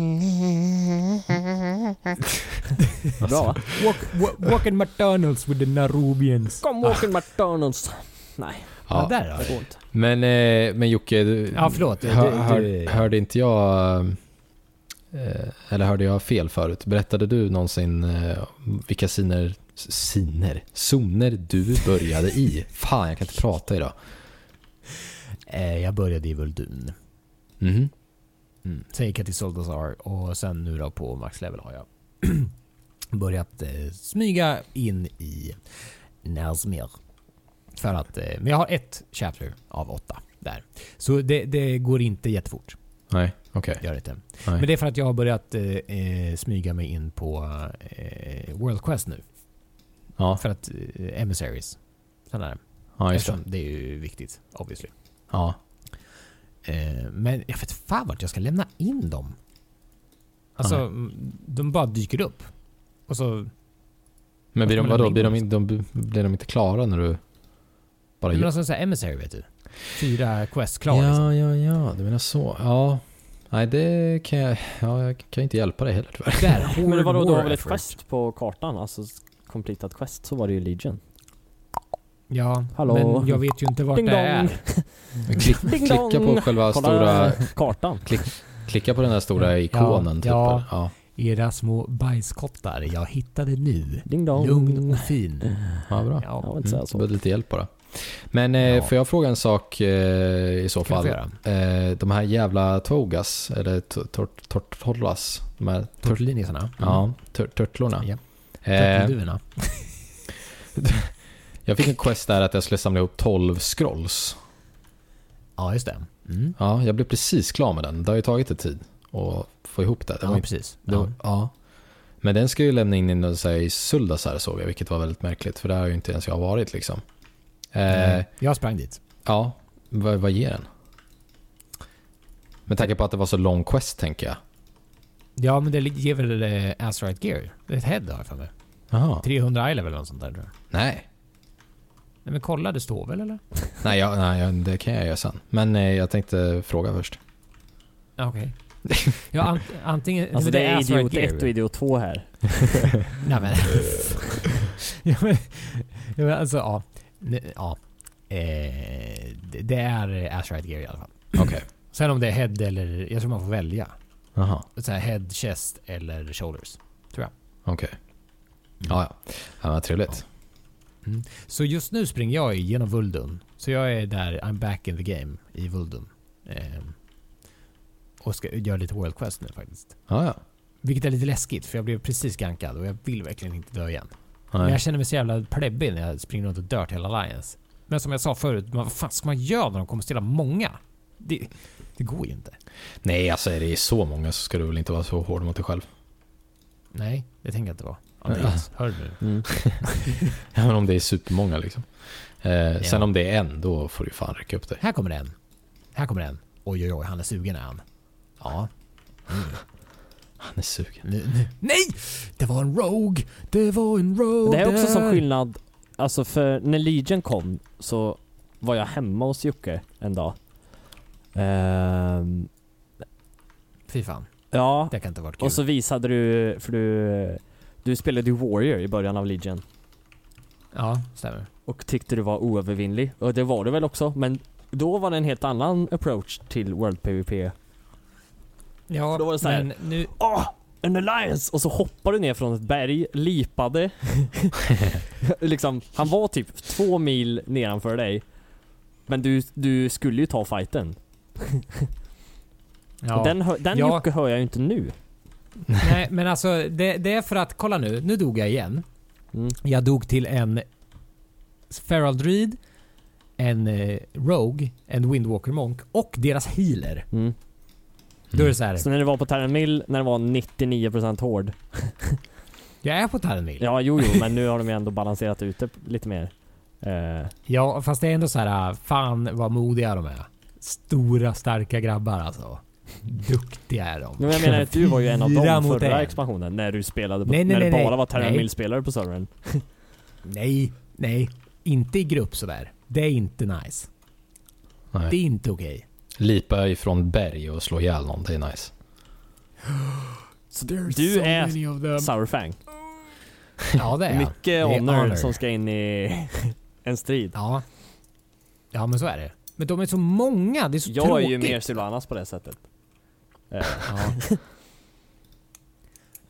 Bra va? Walk, walk, walking McDonalds with the Narubians. Come walking McDonalds. Nej, Ja, Ja. där det då. går inte. Men, eh, men Jocke, du, Ja, förlåt. hör, Du- hör, du- hörde inte jag eh, eller hörde jag fel förut? Berättade du någonsin eh, vilka siner, siner, zoner du började i? Fan, jag kan inte prata idag. Eh, jag började i Vuldun. Mhm. Mm. Sen gick jag till Soldazar och sen nu då på max level har jag börjat eh, smyga in i Nazmir. För att, eh, men jag har ett chapter av åtta där. Så det, det går inte jättefort. Nej, okej. Gör det inte. Nej. Men det är för att jag har börjat eh, smyga mig in på eh, World Quest nu. Ja, För att eh, emissaries. Sådana där. ja just det. Eftersom det är ju viktigt, obviously. Ja. Eh, men jag vet fan vart jag ska lämna in dem. Alltså, Nej. mm, de bara dyker upp. Och så... Men blir de, Vad ska man vadå, lämna blir de, in in- de, blir de inte klara när du bara Men gör? alltså en sån här emissary, vet du. Fyra quest klara. liksom. Ja, ja, ja, du menar så. Ja. Nej, det kan jag, ja, jag kan inte hjälpa dig heller tyvärr. Där, Men det var då, Horde du har War väl ett effort. quest på kartan? Alltså completat quest, så var det ju Legion. Ja, Hallå. men jag vet ju inte vart Ding det dong. är. Klick, Ding klicka dong. på själva Kolla stora... kartan. Klicka på den där stora Ja, ikonen typ. ja. Ja. Era små bajskottar jag hittade nu. Ding dong. Lugn och fin. Ja, bra. Ja, Ja, inte säga Mm, så. behövde lite hjälp bara. Men eh, Ja. får jag fråga en sak eh, i så Kan fall? du få göra? Eh, de här jävla togas, eller tor- tor- tortollas, de här tor- Tortellinisarna. ja, tur- turtlorna. Ja. Eh, Turtelduvorna. jag fick en quest där att jag skulle samla ihop tolv scrolls. Ja, just det. Mm. Ja, jag blev precis klar med den. Det har ju tagit ett tid att få ihop det. det Ja, var inte, precis. det var, ja. Men den ska ju lämna in i, något så här i Suldasar såg jag, vilket var väldigt märkligt. För där har ju inte ens jag varit liksom. Eh, Eh, jag sprang dit. Ja, vad, vad ger den? Med tanke på att det var så lång quest, tänker jag. Ja, men det ger väl eh, Azerite Gear. Det är ett head har jag för mig. Jaha. trehundra i level eller något sånt där, tror jag. Nej. Nej, men kolla, det står väl eller? Nej, jag, nej jag, det kan jag göra sen. Men eh, jag tänkte fråga först. Ja, okej. Ja, an, antingen... Alltså men det är Azerite idiot Gear. ett och idiot två här. Nej, men... ja, men, ja, men alltså, ja. Ne- ja. Eh, det, det är Azerite Gear i alla fall. Okej. Sen om det är head eller... Jag tror man får välja. Jaha, Så här, head, chest eller shoulders. okej. Ja, ja. Ja, vad trevligt. Så just nu springer jag genom Vuldun. Så jag är där, I'm back in the game i Vuldun. Eh, och ska göra lite World Quest nu faktiskt. Ja, ja. Vilket är lite läskigt för jag blev precis gankad och jag vill verkligen inte dö igen. Men Nej. jag känner mig så jävla plebbig när jag springer runt och dör till hela Alliance. Men som jag sa förut, vad fan ska man göra när de kommer ställa många? Det, det går ju inte. Nej, alltså är det är så många så ska du väl inte vara så hård mot dig själv. Nej, det tänker jag inte vara. Andreas, hör du nu? Mm. Även om det är supermånga liksom. Eh, Sen Ja. om det är en, då får du fan räcka upp dig. Här kommer en. Här kommer en. Oj, oj, oj, han är sugen är han. Ja. Han är sugen. Nu, nu. Nej! Det var en rogue! Det var en rogue! Det är också som där. skillnad. Alltså för när Legion kom så var jag hemma hos Jocke en dag. Ehm, Fy fan, ja, det kan inte ha varit kul. och så visade du, för du du spelade ju Warrior i början av Legion Ja, stämmer. och tyckte du var oövervinnlig. Och det var du väl också, men då var det en helt annan approach till World PvP. Ja, Då var det så här- men nu... Åh! En alliance! Och så hoppar du ner från ett berg, lipade. liksom, han var typ två mil nedanför dig. Men du, du skulle ju ta fighten. Ja. Och den, hör, den Ja. Jocke hör jag ju inte nu. Nej, men alltså det, det är för att, kolla nu, nu dog jag igen. Mm. Jag dog till en Feral Druid, en eh, Rogue, en Windwalker Monk och deras healer. Mm. Då är det så här, Så när det var på Terran Mill, när det var nittionio procent hård. jag är på Terranil. Ja. Ja, jo, jo, men nu har de ju ändå balanserat ut det lite mer. Eh, ja, fast det är ändå så här, fan vad modiga de är. Stora, starka grabbar alltså. Duktiga är de. men jag menar att du var ju en av Fyra dem mot förra en. expansionen, när du spelade på, Nej, nej, när det nej, bara nej. var Terran Nej. Mill-spelare på servern. Nej, nej. Inte i grupp sådär. Det är inte nice. Nej. Det är inte okej. Lipa ifrån berg och slå ihjäl någon, det är nice. So there's Du so är many of them. Sourfang. Ja, det är jag. Mycket Det är honor, honor. som ska in i en strid. Ja. Ja, men så är det. Men de är så många, det är så Jag tråkigt. är ju mer Sylvanas på det sättet. Eh, Ja.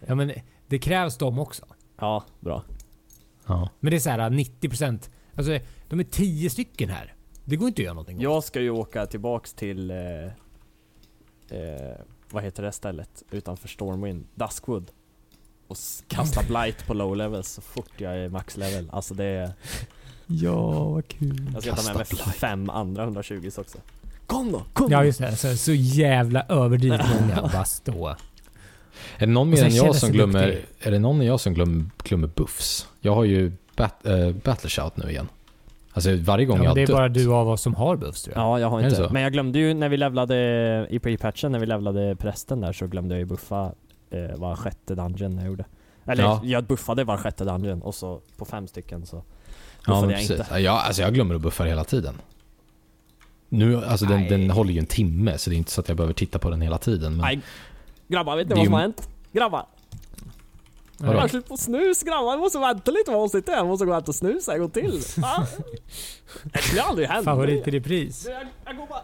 Ja, men det krävs dem också. Ja, bra. Ja. Men det är så här nittio procent. Alltså, de är tio stycken här. Det går inte att göra någonting. Jag ska ju åka tillbaks till eh, eh, vad heter det stället utanför Stormwind, Duskwood, och kasta blight på low levels så fort jag är max level. Alltså det är... Ja, vad kul. Jag ska ta med mig fem andra hundratjugo också. Kom då, kom Ja, då. just det. Alltså, så jävla överdrivet många bara stå. Är det någon Och mer sen än jag känner som sig glömmer duktig. Är det någon än jag som glömmer, glömmer buffs? Jag har ju bat, äh, battle shout nu igen. Alltså varje gång Ja, jag men har det är dött. bara du av oss som har buffs, tror jag. Ja, jag har Är det inte. så? Men jag glömde ju när vi levlade i pre-patchen, när vi levlade prästen där, så glömde jag ju buffa eh, var sjätte dungeon jag gjorde. Eller Ja. jag buffade var sjätte dungeon och så på fem stycken så Ja, buffade men jag precis. inte. Ja, alltså jag glömmer att buffa hela tiden. Nu, alltså den, Nej. den håller ju en timme, så det är inte så att jag behöver titta på den hela tiden. Men... Nej, grabbar, vet ni Det är vad som ju- har hänt? Grabbar, jag Vadå? har slut på snus, grabbar. Jag måste vänta lite vad hon sitter här. Jag måste gå och äta snus en gång till. Ah. Det skulle aldrig hända. Favorit i repris. Jag, jag går bara...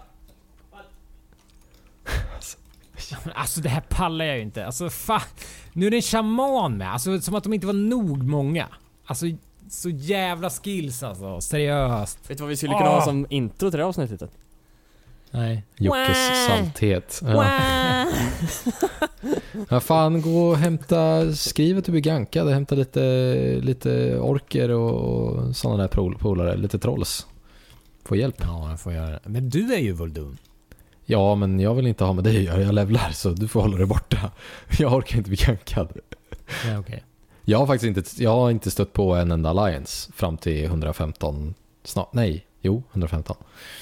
Alltså det här pallar jag ju inte. Alltså fan. Nu är det en shaman med. Alltså som att de inte var nog många. Alltså så jävla skills alltså. Seriöst. Vet du vad vi skulle kunna Ah. ha som intro till det här avsnittet? Nej. Jockes salthet. Ja. Ja, fan, gå och hämta, skriv att du blir gankad och hämta lite, lite orker och sådana där pol- polare, lite trolls. Få hjälp. Ja, jag får göra det. Men du är ju Voldun. Ja, men jag vill inte ha med dig att göra. Jag levlar, så du får hålla dig borta. Jag orkar inte bli gankad. Ja, okej. Jag har faktiskt inte, jag har inte stött på en enda alliance fram till hundrafemton snart. Nej, jo, hundrafemton.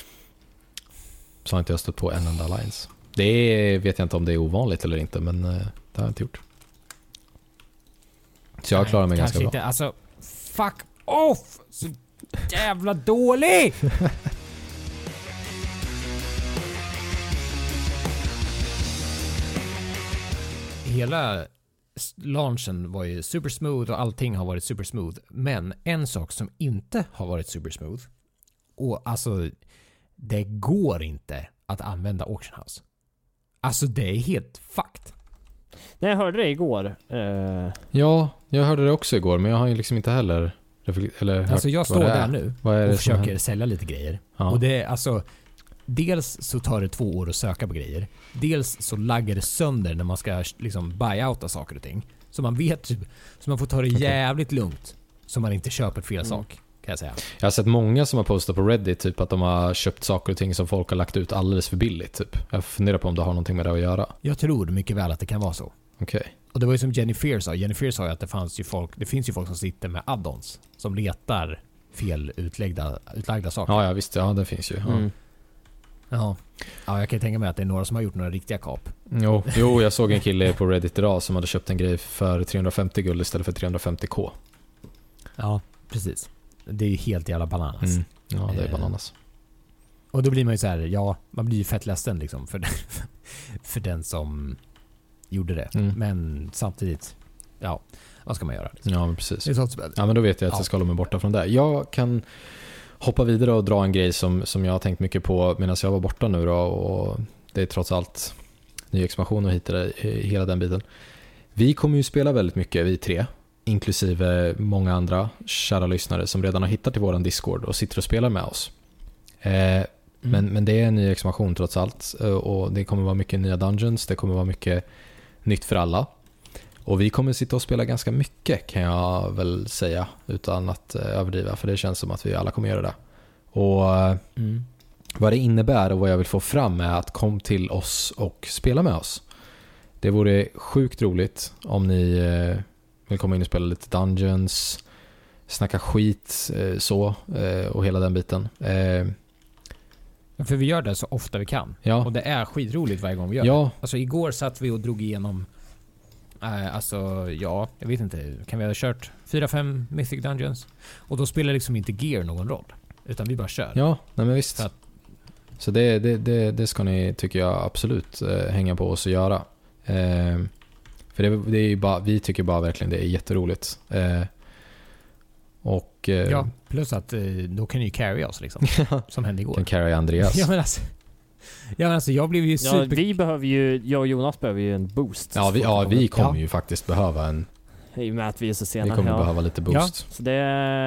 Så har inte jag stött på en enda alliance. Det är, vet jag inte om det är ovanligt eller inte, men eh, det har jag inte gjort. Så jag klarar mig Nej, ganska kanske bra. inte. Alltså, fuck off! Så jävla dålig! Hela s- launchen var ju super smooth och allting har varit super smooth. Men en sak som inte har varit super smooth, och alltså det går inte att använda Auction House. Alltså det är helt fucked. Nej, jag hörde det igår. Eh, Ja, jag hörde det också igår, men jag har ju liksom inte heller reflek- eller hört Alltså jag vad står det där är. nu Vad är det och som försöker händer? sälja lite grejer. Ja. Och det är alltså, dels så tar det två år att söka på grejer. Dels så laggar det sönder när man ska liksom buy-outa saker och ting. Så man vet typ, så man får ta det Okej. jävligt lugnt. Så man inte köper fel Mm. sak, kan jag säga. Jag har sett många som har postat på Reddit typ att de har köpt saker och ting som folk har lagt ut alldeles för billigt typ. Jag funderar på om det har någonting med det att göra. Jag tror mycket väl att det kan vara så. Okej. Och det var ju som Jenny Fear sa. Jenny Fear sa ju att det fanns ju folk, det finns ju folk som sitter med add-ons som letar fel utlagda, utlagda saker. Ja, ja, visst. Ja, det finns ju. Ja. mm. Ja. Ja, jag kan tänka mig att det är några som har gjort några riktiga kap. Jo, jo, jag såg en kille på Reddit idag som hade köpt en grej för trehundrafemtio guld istället för trehundrafemtio k. Ja, precis. Det är ju helt jävla bananas. Mm. Ja, det är Eh. bananas. Och då blir man ju så här, ja, man blir ju fett ledsen liksom för den, för den som gjorde det. Mm. Men samtidigt, ja, vad ska man göra? Liksom? Ja, men precis. Det är sånt som, Ja, men då vet jag att Ja. jag ska hålla mig borta från det. Jag kan hoppa vidare och dra en grej som, som jag har tänkt mycket på medan jag var borta nu då, och det är trots allt ny expansion och hit och det, hela den biten. Vi kommer ju spela väldigt mycket, vi tre, inklusive många andra kära lyssnare som redan har hittat till våran Discord och sitter och spelar med oss. Eh, Mm. men, men det är en ny expansion trots allt, och det kommer vara mycket nya dungeons, det kommer vara mycket nytt för alla. Och vi kommer sitta och spela ganska mycket, kan jag väl säga, utan att eh, överdriva, för det känns som att vi alla kommer göra det. Och eh, Mm. vad det innebär och vad jag vill få fram är att kom till oss och spela med oss. Det vore sjukt roligt om ni eh, vill komma in och spela lite dungeons, snacka skit eh, så eh, och hela den biten. Eh, För vi gör det så ofta vi kan. ja, Och det är skitroligt varje gång vi gör det. ja, Alltså igår satt vi och drog igenom, eh, alltså ja, jag vet inte, kan vi ha kört fyra fem Mythic Dungeons? Och då spelar liksom inte gear någon roll. Utan vi bara kör. ja, nej men visst. För att- Så det, det, det, det ska ni, tycker jag, absolut eh, hänga på oss och göra. Eh, för det, det är ju bara, vi tycker bara verkligen det är jätteroligt. Eh, och eh, Ja, plus att eh, då kan ni ju carry oss liksom. Som hände igår. kan carry Andreas. Ja men alltså, Ja, men alltså jag blev ju Ja, super... vi behöver ju, jag och Jonas behöver ju en boost. Ja, vi, ja, vi kommer ju faktiskt behöva en... I och med att vi är så sena. Vi kommer ja. behöva lite boost. Så det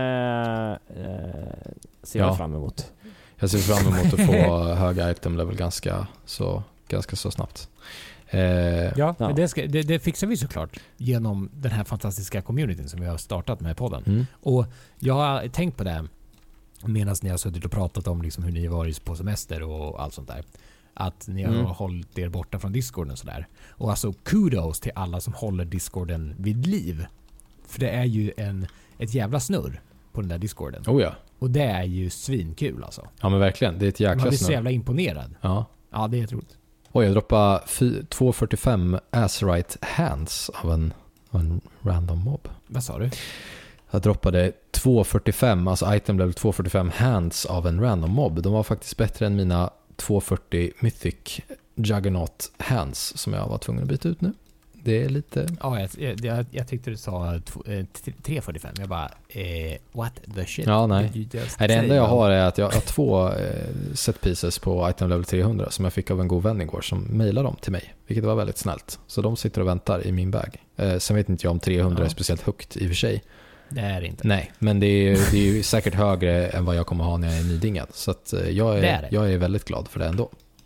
eh, ser Ja. jag fram emot. Jag ser fram emot att få höga item level ganska så, ganska så snabbt. Eh, Ja, Ja. men det, ska, det, det fixar vi såklart genom den här fantastiska communityn som vi har startat med podden. mm. Och jag har tänkt på det medan ni har suttit och pratat om liksom hur ni har varit på semester och allt sånt där. Att ni har Mm. hållit er borta från Discorden och sådär. Och alltså kudos till alla som håller Discorden vid liv. För det är ju en, ett jävla snurr på den där Discorden. Oh ja. Och det är ju svinkul alltså. Ja men verkligen, det är ett Man jäkla blir så snö. jävla imponerad. Ja. Ja, det är roligt. Oj, jag droppade fy- två fyrtiofem Azerite hands av en, av en random mob. Vad sa du? Jag droppade två fyrtiofem, alltså item level två fyrtiofem hands av en random mob. De var faktiskt bättre än mina två fyrtio mythic juggernaut hands som jag var tvungen att byta ut nu. Det är lite... Ja, jag, jag, jag tyckte du sa tre fyrtiofem. Jag bara, eh, what the shit? Ja, nej. Did you just Nej, det enda say? jag har är att jag har två eh, set pieces på item level trehundra som jag fick av en god vän igår som mejlade dem till mig, vilket var väldigt snällt. Så de sitter och väntar i min bag. Eh, sen vet inte jag om trehundra Ja. är speciellt högt i och för sig. Det är det inte. Nej, men det är, det är ju säkert högre än vad jag kommer ha när jag är nydingad. Så att eh, jag, är, Det är det. jag är väldigt glad för det ändå.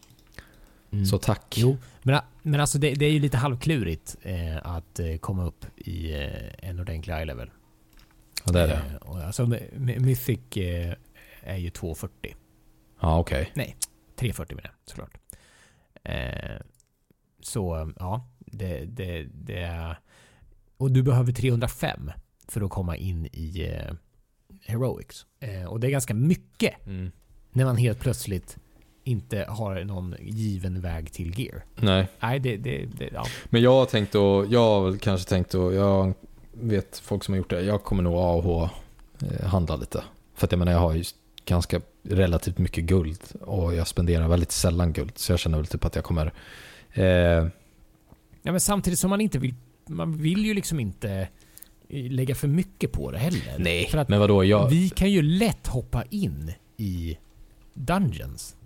Mm. Så tack. Jo, men, men alltså det, det är ju lite halvklurigt eh, att eh, komma upp i eh, en ordentlig eye level. Ja, det är det. Eh, och alltså, M- Mythic eh, är ju två fyrtio. Ja, okej. Nej, tre fyrtio menar jag såklart. Eh, så ja, det, det, det är... Och du behöver trehundrafem för att komma in i eh, Heroics. Eh, och det är ganska mycket Mm. när man helt plötsligt inte har någon given väg till gear. Nej. Nej, det... det, det ja. Men jag har tänkt och jag har väl kanske tänkt och jag vet folk som har gjort det. Jag kommer nog A och H eh, handla lite. För att jag menar jag har ju ganska relativt mycket guld och jag spenderar väldigt sällan guld. Så jag känner väl typ att jag kommer... Eh, Ja, men samtidigt som man inte vill... Man vill ju liksom inte lägga för mycket på det heller. nej, För att men vadå? Jag, vi kan ju lätt hoppa in i dungeons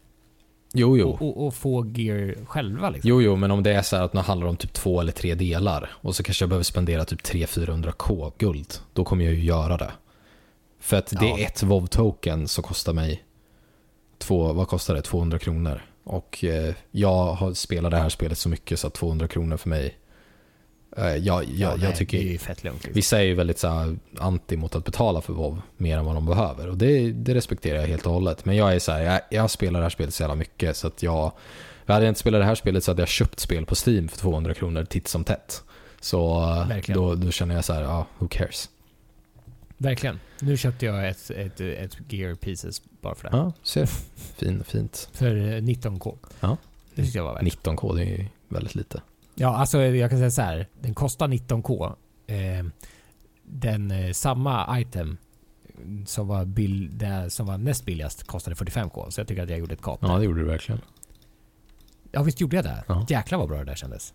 jo, jo. och, och, och få gear själva liksom. Jo, jo, men om det är så här att det handlar om typ två eller tre delar och så kanske jag behöver spendera typ tre till fyrahundra k guld, då kommer jag ju göra det. För att det Ja. är ett WoW-token som kostar mig två, vad kostar det? tvåhundra kronor. Och eh, jag har spelat det här spelet så mycket så att tvåhundra kronor för mig, eh, jag, jag, Ja, nej, jag tycker... det är ju fett lugnt. Liksom. Vissa är ju väldigt så här, anti mot att betala för WoW mer än vad de behöver. Och det, det respekterar jag helt och hållet. Men jag är så här, jag, jag spelar det här spelet så jävla mycket så att jag... Jag hade inte spelat det här spelet så hade jag köpt spel på Steam för tvåhundra kronor titt som tätt. Så Verkligen. då, då känner jag så här, ja, who cares? Verkligen. Nu köpte jag ett, ett, ett gear pieces bara för det. Ja, ser. Fin, fint. För nitton k. Ja. Det tyckte jag var värt. nitton k, det är ju väldigt lite. Ja, alltså jag kan säga så här. Den kostar nitton k. Eh, den eh, samma item som var, bill, det, som var näst billigast kostade fyrtiofem k. Så jag tycker att jag gjorde ett kap. Ja, det gjorde du verkligen. Ja, visst gjorde jag det? Ja. Jäklar vad bra det där kändes.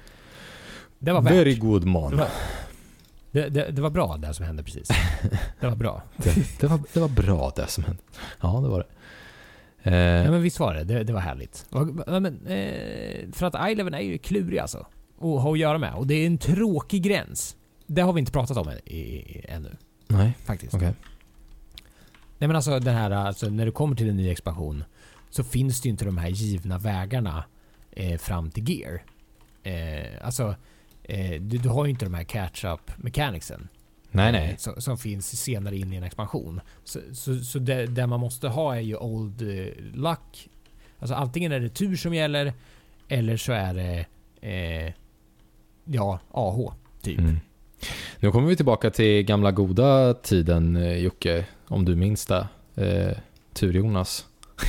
Det var värt. Very good man. Det var, det, det, det var bra det som hände precis. Det var bra. Det, det, var, det var bra det som hände. Ja, det var det. Eh, Ja, men visst var det. Det, det var härligt. Ja, men, eh, för att iLevel är ju klurig alltså. Att ha att göra med. Och det är en tråkig gräns. Det har vi inte pratat om i, i, ännu. nej, Faktiskt. okej. Nej, men alltså, den här, alltså när du kommer till en ny expansion så finns det ju inte de här givna vägarna eh, fram till gear. Eh, alltså, eh, du, du har ju inte de här catch-up mechanicsen. Nej, nej. Eh, som, som finns senare in i en expansion. Så, så, så det, det man måste ha är ju old eh, luck. Alltså antingen är det tur som gäller eller så är det eh, ja, A H typ. Mm. Nu kommer vi tillbaka till gamla goda tiden, eh, Jocke, om du minns det. Eh, tur Jonas.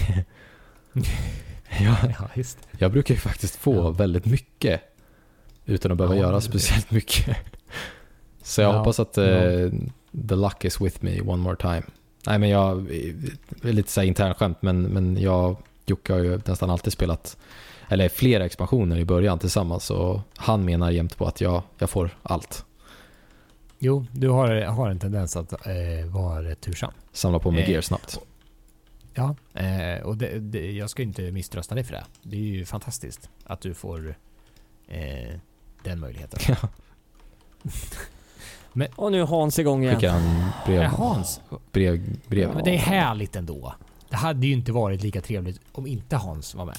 ja, Ja, just det. jag brukar ju faktiskt få Ja. väldigt mycket utan att behöva Ja, göra det- speciellt mycket. Så jag Ja. hoppas att eh, Ja. the luck is with me one more time. Nej, men jag är lite så här internskämt, men, men jag Jocke har ju nästan alltid spelat eller flera expansioner i början tillsammans och han menar jämt på att jag, jag får allt. Jo, du har, har en tendens att eh, vara rätt tursam. Samla på mig Eh, gear snabbt. Ja, eh, och det, det, jag ska inte misströsta dig för det. Det är ju fantastiskt att du får eh, den möjligheten. Ja. Men, och nu är Hans igång igen. Skickar han brev, äh, Hans, brev, brev. men det är härligt ändå. Det hade ju inte varit lika trevligt om inte Hans var med.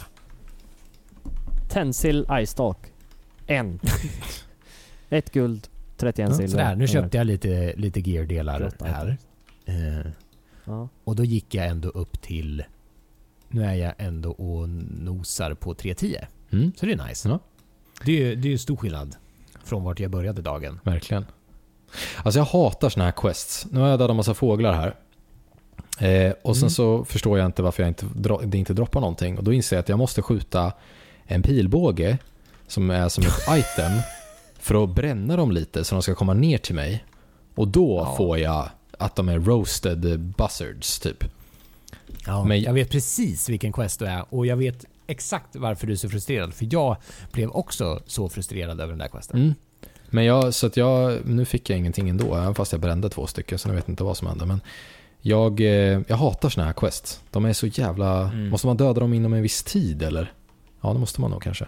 Tensil Icetalk. En. Ett guld, trettioen Ja, silver. sådär, nu köpte jag lite, lite geardelar Förlåt, här. Eh, Ja. och då gick jag ändå upp till... Nu är jag ändå och nosar på tre tio. Mm. Så det är nice. Ja. Det är ju det är ju stor skillnad från vart jag började dagen. Verkligen. Alltså jag hatar såna här quests. Nu har jag dödat en massa fåglar här. Eh, och sen Mm. så förstår jag inte varför jag inte, det inte droppar någonting. Och då inser jag att jag måste skjuta en pilbåge som är som ett item för att bränna dem lite så de ska komma ner till mig. Och då Ja. får jag att de är roasted buzzards typ. Ja, Men- jag vet precis vilken quest du är och jag vet exakt varför du är så frustrerad. För jag blev också så frustrerad över den där questen. Mm. Men jag, så att jag, nu fick jag ingenting ändå, även fast jag brände två stycken, så jag vet inte vad som hände. Men jag, eh, jag hatar såna här quests. De är så jävla... Mm. Måste man döda dem inom en viss tid, eller? Ja, det måste man nog kanske.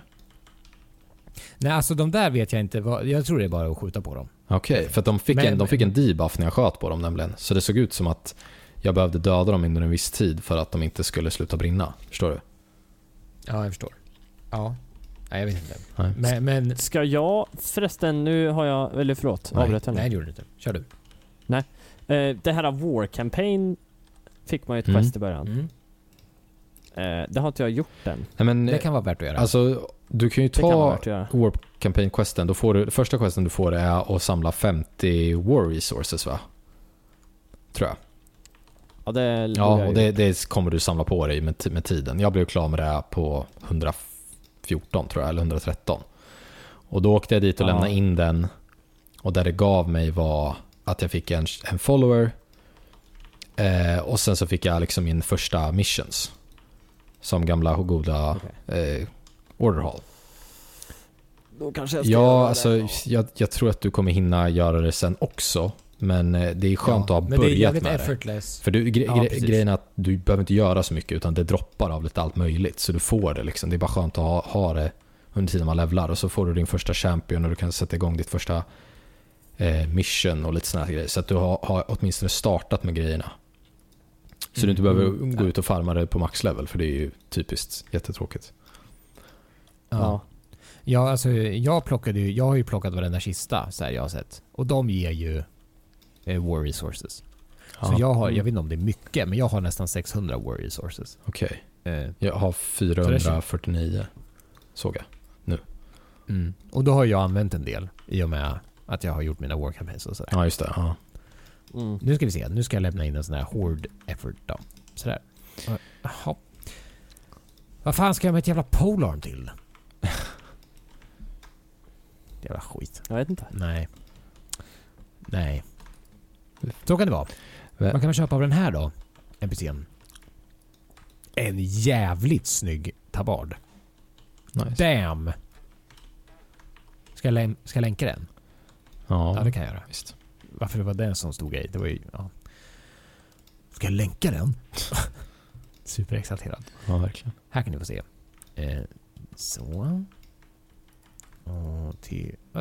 Nej, alltså de där vet jag inte. Vad, jag tror det är bara att skjuta på dem. Okej, okay, för att de fick, Men- en, de fick en debuff när jag sköt på dem nämligen. Så det såg ut som att jag behövde döda dem inom en viss tid för att de inte skulle sluta brinna. Förstår du? Ja, jag förstår. Ja. Nej, jag vet inte. Nej. Men... men Ska jag förresten, nu har jag, eller förlåt, nej, avbröt jag nu. nej, det gjorde du inte. Kör du. Eh, det här War Campaign fick man ju ett Mm. quest i början. Mm. Eh, det har inte jag gjort än. Nej, men, Det kan vara värt att göra. alltså, du kan ju Det kan vara ta värt att göra. Warp Campaign-questen. Då får du, första questen du får är att samla femtio War Resources, va? Tror jag. Ja, det borde Ja, jag och ju. det, det kommer du samla på dig med, med tiden. Jag blev klar med det här på hundrafjorton tror jag, eller hundratretton. Och då åkte jag dit och Ja. lämnade in den. Och där det gav mig var att jag fick en, en follower. Eh, och sen så fick jag liksom min första missions. Som gamla och goda eh, Orderhall. Då kanske jag ska Ja, göra alltså det. jag, jag tror att du kommer hinna göra det sen också. Men eh, det är skönt Ja, att ha men det är börjat jävligt med det. effortless. För du, gre- Ja, gre- precis. grejen är att du behöver inte göra så mycket utan det droppar av lite allt möjligt. Så du får det liksom. Det är bara skönt att ha, ha det under tiden man levlar. Och så får du din första champion och du kan sätta igång ditt första eh, mission och lite såna här grejer. Så att du har, har åtminstone startat med grejerna. Så du inte Mm. behöver Mm. gå ut och farma det på maxlevel. För det är ju typiskt jättetråkigt. Ja. Ja. Ja, alltså jag plockade ju, jag har ju plockat varenda kista så här jag har sett. Och de ger ju eh, War Resources. Så jag har, jag vet inte om det är mycket, men jag har nästan sexhundra War Resources. Okej. Eh, Jag har fyrahundrafyrtionio. Såg jag. mm. Och då har jag använt en del i och med att jag har gjort mina War Campaigns och sådär. Ja, just det. Ja. Mm. Nu ska vi se, nu ska jag lämna in en sån här Horde effort då. Sådär. Jaha. Vad fan ska jag med ett jävla polearm till? Jävla skit. Jag vet inte. Nej. Nej. Så kan det vara. Men- Vad kan man köpa av den här då? N P C:n. En jävligt snygg tabard. Nice. Damn! Ska jag, läm- ska jag länka den? Ja, Ja, det kan jag göra. visst. Varför det var den som stod i? Det var ju... Ja. Ska jag länka den? Superexalterad. Ja, verkligen. Här kan ni få se. Eh, så. Och till... vad?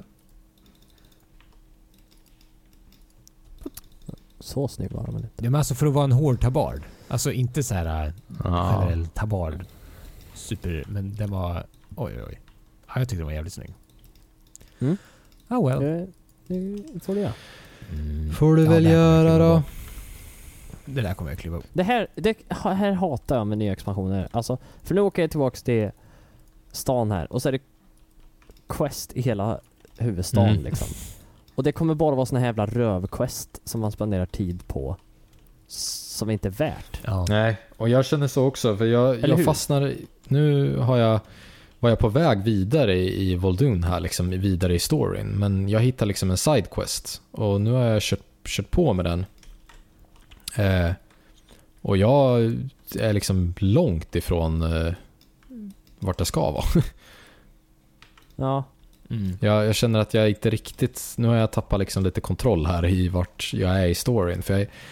Så snygg var de inte. Ja, men alltså för att vara en hård tabard. Alltså inte så här Ja. generell tabard. Super, men den var... Oj, oj, oj. Ja, jag tyckte den var jävligt snygg. Mm. Oh well. Det, det får det göra. Mm. Får du Ja, väl det här kommer jag göra kliva då. på. Det där kommer jag kliva upp. Det här, det här hatar jag med nya expansioner. Alltså, för nu åker jag tillbaks till stan här och så är det quest i hela huvudstaden Mm. liksom. Och det kommer bara vara såna här jävla rövquest som man spenderar tid på som inte är värt. Ja. Nej, och jag känner så också. För jag, Eller jag hur? fastnar... Nu har jag, var jag på väg vidare i, i Voldoon här, liksom vidare i storyn. Men jag hittar liksom en sidequest. Och nu har jag kört, kört på med den. Eh, och jag är liksom långt ifrån eh, vart det ska vara. Ja, Mm. Jag, jag känner att jag inte riktigt... Nu har jag tappat liksom lite kontroll här i vart jag är i storyn. För jag,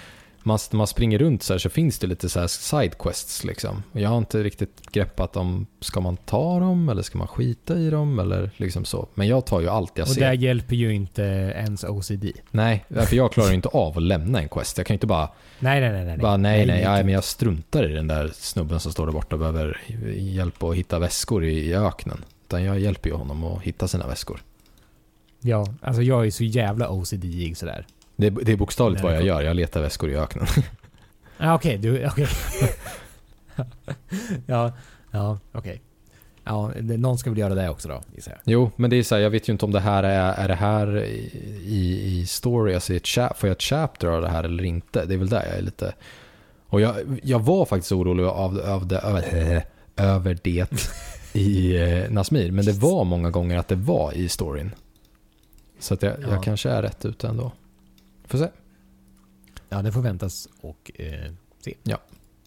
man, man springer runt så här, så finns det lite så här sidequests liksom. Jag har inte riktigt greppat om ska man ta dem eller ska man skita i dem eller liksom så. Men jag tar ju allt jag och ser. Och det hjälper ju inte ens O C D. Nej, för jag klarar inte av att lämna en quest. Jag kan inte bara Nej nej nej nej. Bara, nej nej, nej, nej, nej men jag struntar i den där snubben som står där borta och behöver hjälp att hitta väskor i, i öknen. Utan jag hjälper ju honom att hitta sina väskor. Ja, alltså jag är så jävla O C D-ig sådär. Det, det är bokstavligt vad jag gör. Jag letar väskor i öknen. Ah, okej, okay, du, okej. Okay. ja, ja, okej. Okay. Ja, det, någon ska väl göra det också då, gissar jag. Jo, men det är så här, jag vet ju inte om det här är, är det här i, i story, alltså i ett chap, får jag ett chapter av det här eller inte? Det är väl där jag är lite... Och jag, jag var faktiskt orolig av, av det, över, över det i eh, Nasmir, men det var många gånger att det var i storyn. Så att jag, ja. jag kanske är rätt ute ändå. Får se. Ja, det får väntas och eh, se. Ja.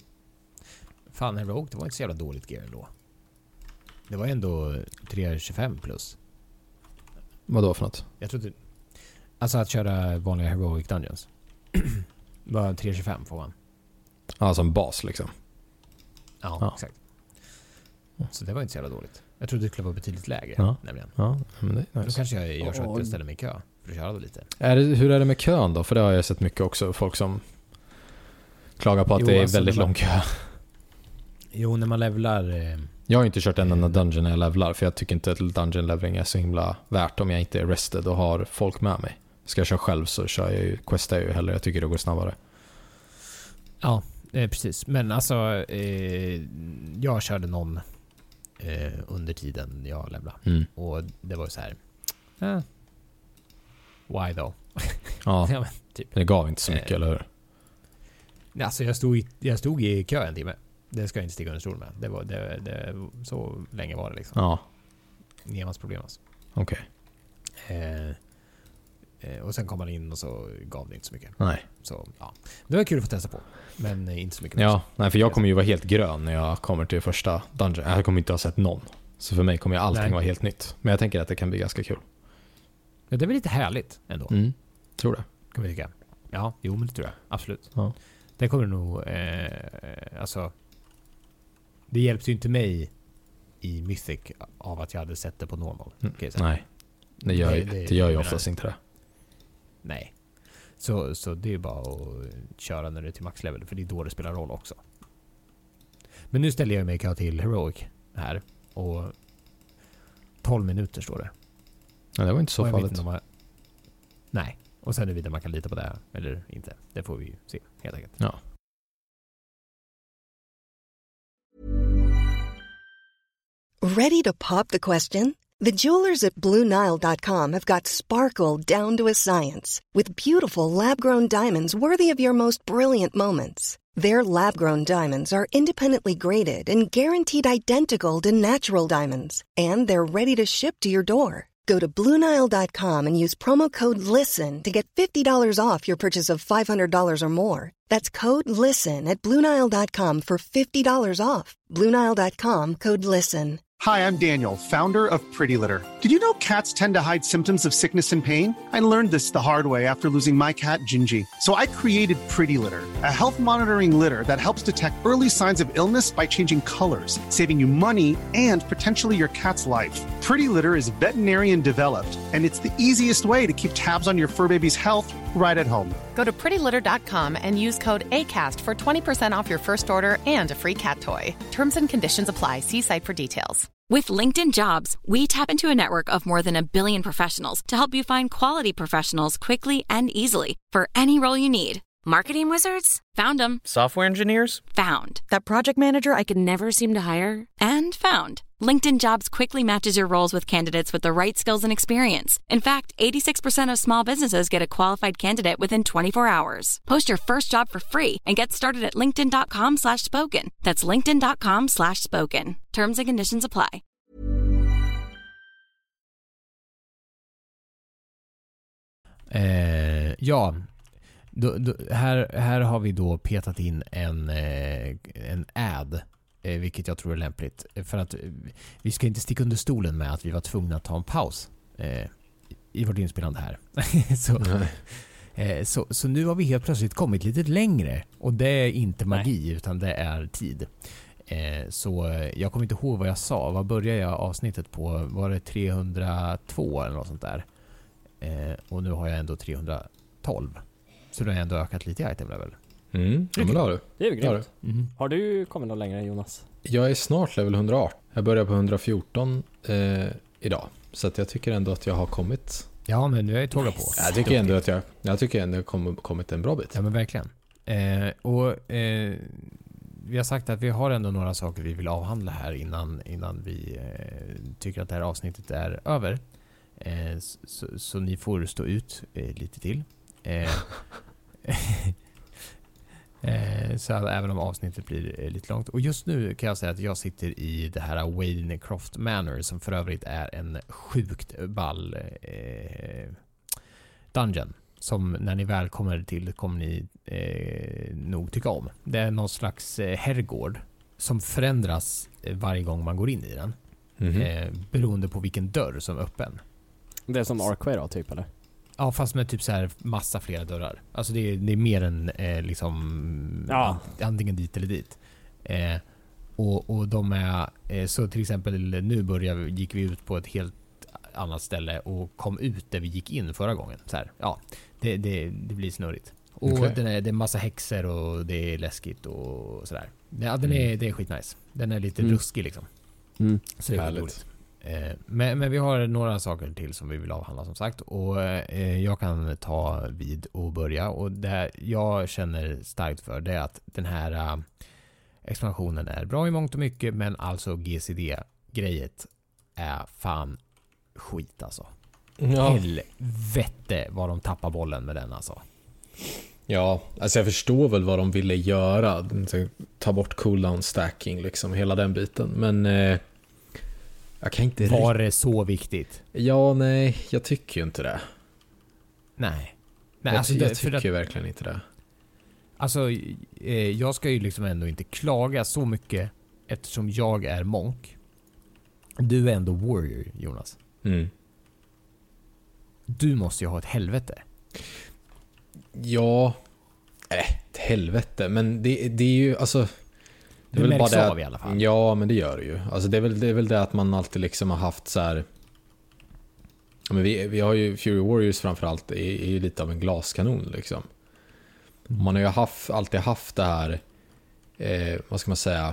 Fan, Heroic, det var inte så jävla dåligt gear då. Det var ändå tre tjugofem plus. Vad då för något? Jag trodde... Alltså att köra vanliga Heroic Dungeons. Var tre tjugofem får man. Ja, som bas liksom. Ja, ja, exakt. Så det var inte så jävla dåligt. Jag trodde det skulle vara betydligt lägre, ja. nämligen. Ja, men det är nice. Då kanske jag gör så att jag ställer mig i kö för att köra det lite. Är det, hur är det med kön då? För det har jag sett mycket också. Folk som klagar på att jo, det är alltså väldigt man, lång kö. Jo, när man levlar... Eh, jag har inte kört en enda dungeon när jag levlar. För jag tycker inte att dungeon leveling är så himla värt om jag inte är rested och har folk med mig. Ska jag köra själv så kör jag ju, questar jag ju hellre. Jag tycker det går snabbare. Ja, eh, precis. Men alltså, eh, jag körde någon eh, under tiden jag levlade. Mm. Och det var ju så här... Eh, why though? Ja, ja men, typ. Det gav inte så mycket, eh, eller hur? Alltså jag stod, i, jag stod i kö en timme. Det ska jag inte stiga under stol med. Det var, det, det, så länge var det liksom. Ja. Inget problem alltså. Okej. Okay. Eh, eh, och sen kom man in och så gav det inte så mycket. Nej. Så ja, det var kul att få testa på. Men eh, inte så mycket. Ja, nej, för jag kommer ju vara helt grön när jag kommer till första dungeon. Jag kommer inte ha sett någon. Så för mig kommer ju allting nej. vara helt nytt. Men jag tänker att det kan bli ganska kul. Ja, det är väl lite härligt ändå. Mm, tror det. Kan vi tycka. Ja, jo men det tror jag. Absolut. Ja. Det kommer nog... Eh, alltså... Det hjälpte ju inte mig i Mythic av att jag hade sett det på normal. Mm. Nej, det gör, det, det, det gör ju oftast inte det. Nej. Så, så det är ju bara att köra när det är till maxlevel, för det är då det spelar roll också. Men nu ställer jag mig kö till Heroic här och tolv minuter står det. Ja, det var inte så farligt. Man... Nej. Och sen är det vidare man kan lita på det eller inte. Det får vi ju se helt enkelt. Ja. Ready to pop the question? The jewelers at Blue Nile dot com have got sparkle down to a science with beautiful lab-grown diamonds worthy of your most brilliant moments. Their lab-grown diamonds are independently graded and guaranteed identical to natural diamonds, and they're ready to ship to your door. Go to Blue Nile dot com and use promo code LISTEN to get fifty dollars off your purchase of five hundred dollars or more. That's code LISTEN at Blue Nile dot com for fifty dollars off. Blue Nile dot com, code LISTEN. Hi, I'm Daniel, founder of Pretty Litter. Did you know cats tend to hide symptoms of sickness and pain? I learned this the hard way after losing my cat, Gingy. So I created Pretty Litter, a health monitoring litter that helps detect early signs of illness by changing colors, saving you money and potentially your cat's life. Pretty Litter is veterinarian developed, and it's the easiest way to keep tabs on your fur baby's health right at home. Go to pretty litter dot com and use code ACAST for twenty percent off your first order and a free cat toy. Terms and conditions apply. See site for details. With LinkedIn Jobs, we tap into a network of more than a billion professionals to help you find quality professionals quickly and easily for any role you need. Marketing wizards? Found them. Software engineers? Found. That project manager I could never seem to hire? And found. LinkedIn Jobs quickly matches your roles with candidates with the right skills and experience. In fact, eighty-six percent of small businesses get a qualified candidate within twenty-four hours. Post your first job for free and get started at linkedin dot com slash spoken. That's linkedin dot com slash spoken. Terms and conditions apply. Eh, ja, då, då, här, här har vi då petat in en, eh, en ad, eh, vilket jag tror är lämpligt. För att vi ska inte sticka under stolen med att vi var tvungna att ta en paus eh, i vårt inspelande här. Så, Eh, så, så nu har vi helt plötsligt kommit lite längre. Och det är inte magi, Nej. utan det är tid. Eh, så jag kommer inte ihåg vad jag sa. Vad började jag avsnittet på? Var det trehundratvå eller något sånt där? Eh, och nu har jag ändå trehundratolv. Så det har ändå ökat lite i item level. Mm, ja, men det har du. Det är ju grymt. Mm. Har du kommit någon längre, Jonas? Jag är snart level hundraarton. Jag börjar på hundrafjorton eh, idag. Så att jag tycker ändå att jag har kommit... Ja, men nu är jag tåga på. Jag tycker ändå att jag, jag tycker ändå att jag har kommit en bra bit. Ja, men verkligen. Eh, och eh, vi har sagt att vi har ändå några saker vi vill avhandla här innan, innan vi eh, tycker att det här avsnittet är över. Eh, så, så, så ni får stå ut eh, lite till. Eh, eh, så att även om avsnittet blir eh, lite långt. Och just nu kan jag säga att jag sitter i det här Waynecroft Manor, som för övrigt är en sjukt ball eh, dungeon. Som när ni väl kommer till kommer ni eh, nog tycka om. Det är någon slags eh, herrgård som förändras eh, varje gång man går in i den. Mm-hmm. Eh, beroende på vilken dörr som är öppen. Det är som Arkway då, typ, eller? Ja, fast med typ så här massa flera dörrar. Alltså det är, det är mer än eh, liksom ja. antingen dit eller dit. Eh, och, och de är eh, så till exempel nu började, gick vi ut på ett helt annat ställe och kom ut där vi gick in förra gången. Så här, ja, det, det, det blir snurrigt. Och okay. den är, det är massa häxor och det är läskigt och sådär. Ja, den är, mm. det är skitnice. Den är lite mm. ruskig liksom. Mm. Så det är roligt. Eh, men, men vi har några saker till som vi vill avhandla som sagt. Och eh, jag kan ta vid och börja. Och det jag känner starkt för det är att den här uh, expansionen är bra i mångt och mycket. Men alltså G C D-grejet är fan skit alltså. Ja. Helvete vad de tappar bollen med den alltså. Ja, alltså jag förstår väl vad de ville göra. Ta bort cooldown stacking liksom, hela den biten. Men eh, jag kan inte... Var det så viktigt? Ja, nej, jag tycker ju inte det. Nej. nej jag, alltså jag det, tycker att, verkligen inte det. Alltså, eh, jag ska ju liksom ändå inte klaga så mycket eftersom jag är monk. Du är ändå warrior, Jonas. Mm. Du måste ju ha ett helvete. Ja, äh, ett helvete, men det, det är ju alltså det, det är väl märks bara det av i alla fall. Ja, men det gör det ju. Alltså det är väl det är väl det att man alltid liksom har haft så här. Men vi vi har ju Fury Warriors framförallt är, är ju lite av en glaskanon liksom. Mm. Man har ju haft alltid haft det här eh, vad ska man säga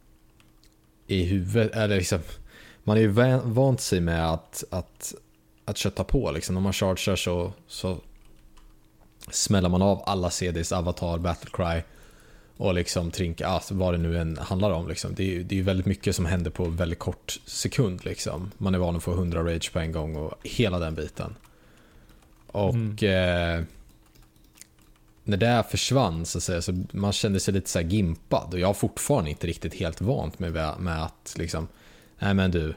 i huvudet eller liksom man är ju vant sig med att att att kötta på liksom när man chargear så så smäller man av alla C D:s avatar, battlecry och liksom trinka, alltså vad det nu än handlar om liksom. Det är ju det är ju väldigt mycket som händer på väldigt kort sekund liksom. Man är van att få hundra rage på en gång och hela den biten. Och mm. eh, när det försvann så, säga, så man kände sig lite så här gimpad och jag har fortfarande inte riktigt helt vant med, med att liksom, nej men du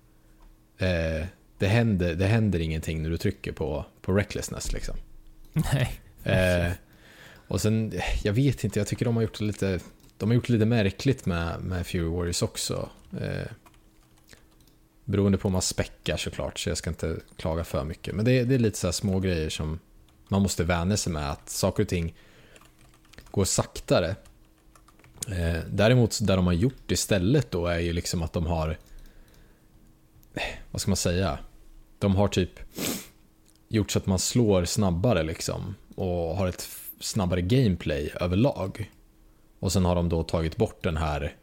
eh, det händer, det händer ingenting när du trycker på, på recklessness liksom. Nej. Eh, och sen, jag vet inte, jag tycker de har gjort det lite de har gjort det lite märkligt med, med Fury Warriors också. Eh, beroende på om man späckar såklart, så jag ska inte klaga för mycket. Men det, det är lite så här små grejer som man måste vänja sig med, att saker och ting går saktare. Eh, däremot där de har gjort istället då är ju liksom att de har, vad ska man säga, de har typ gjort så att man slår snabbare liksom och har ett snabbare gameplay överlag. Och sen har de då tagit bort den här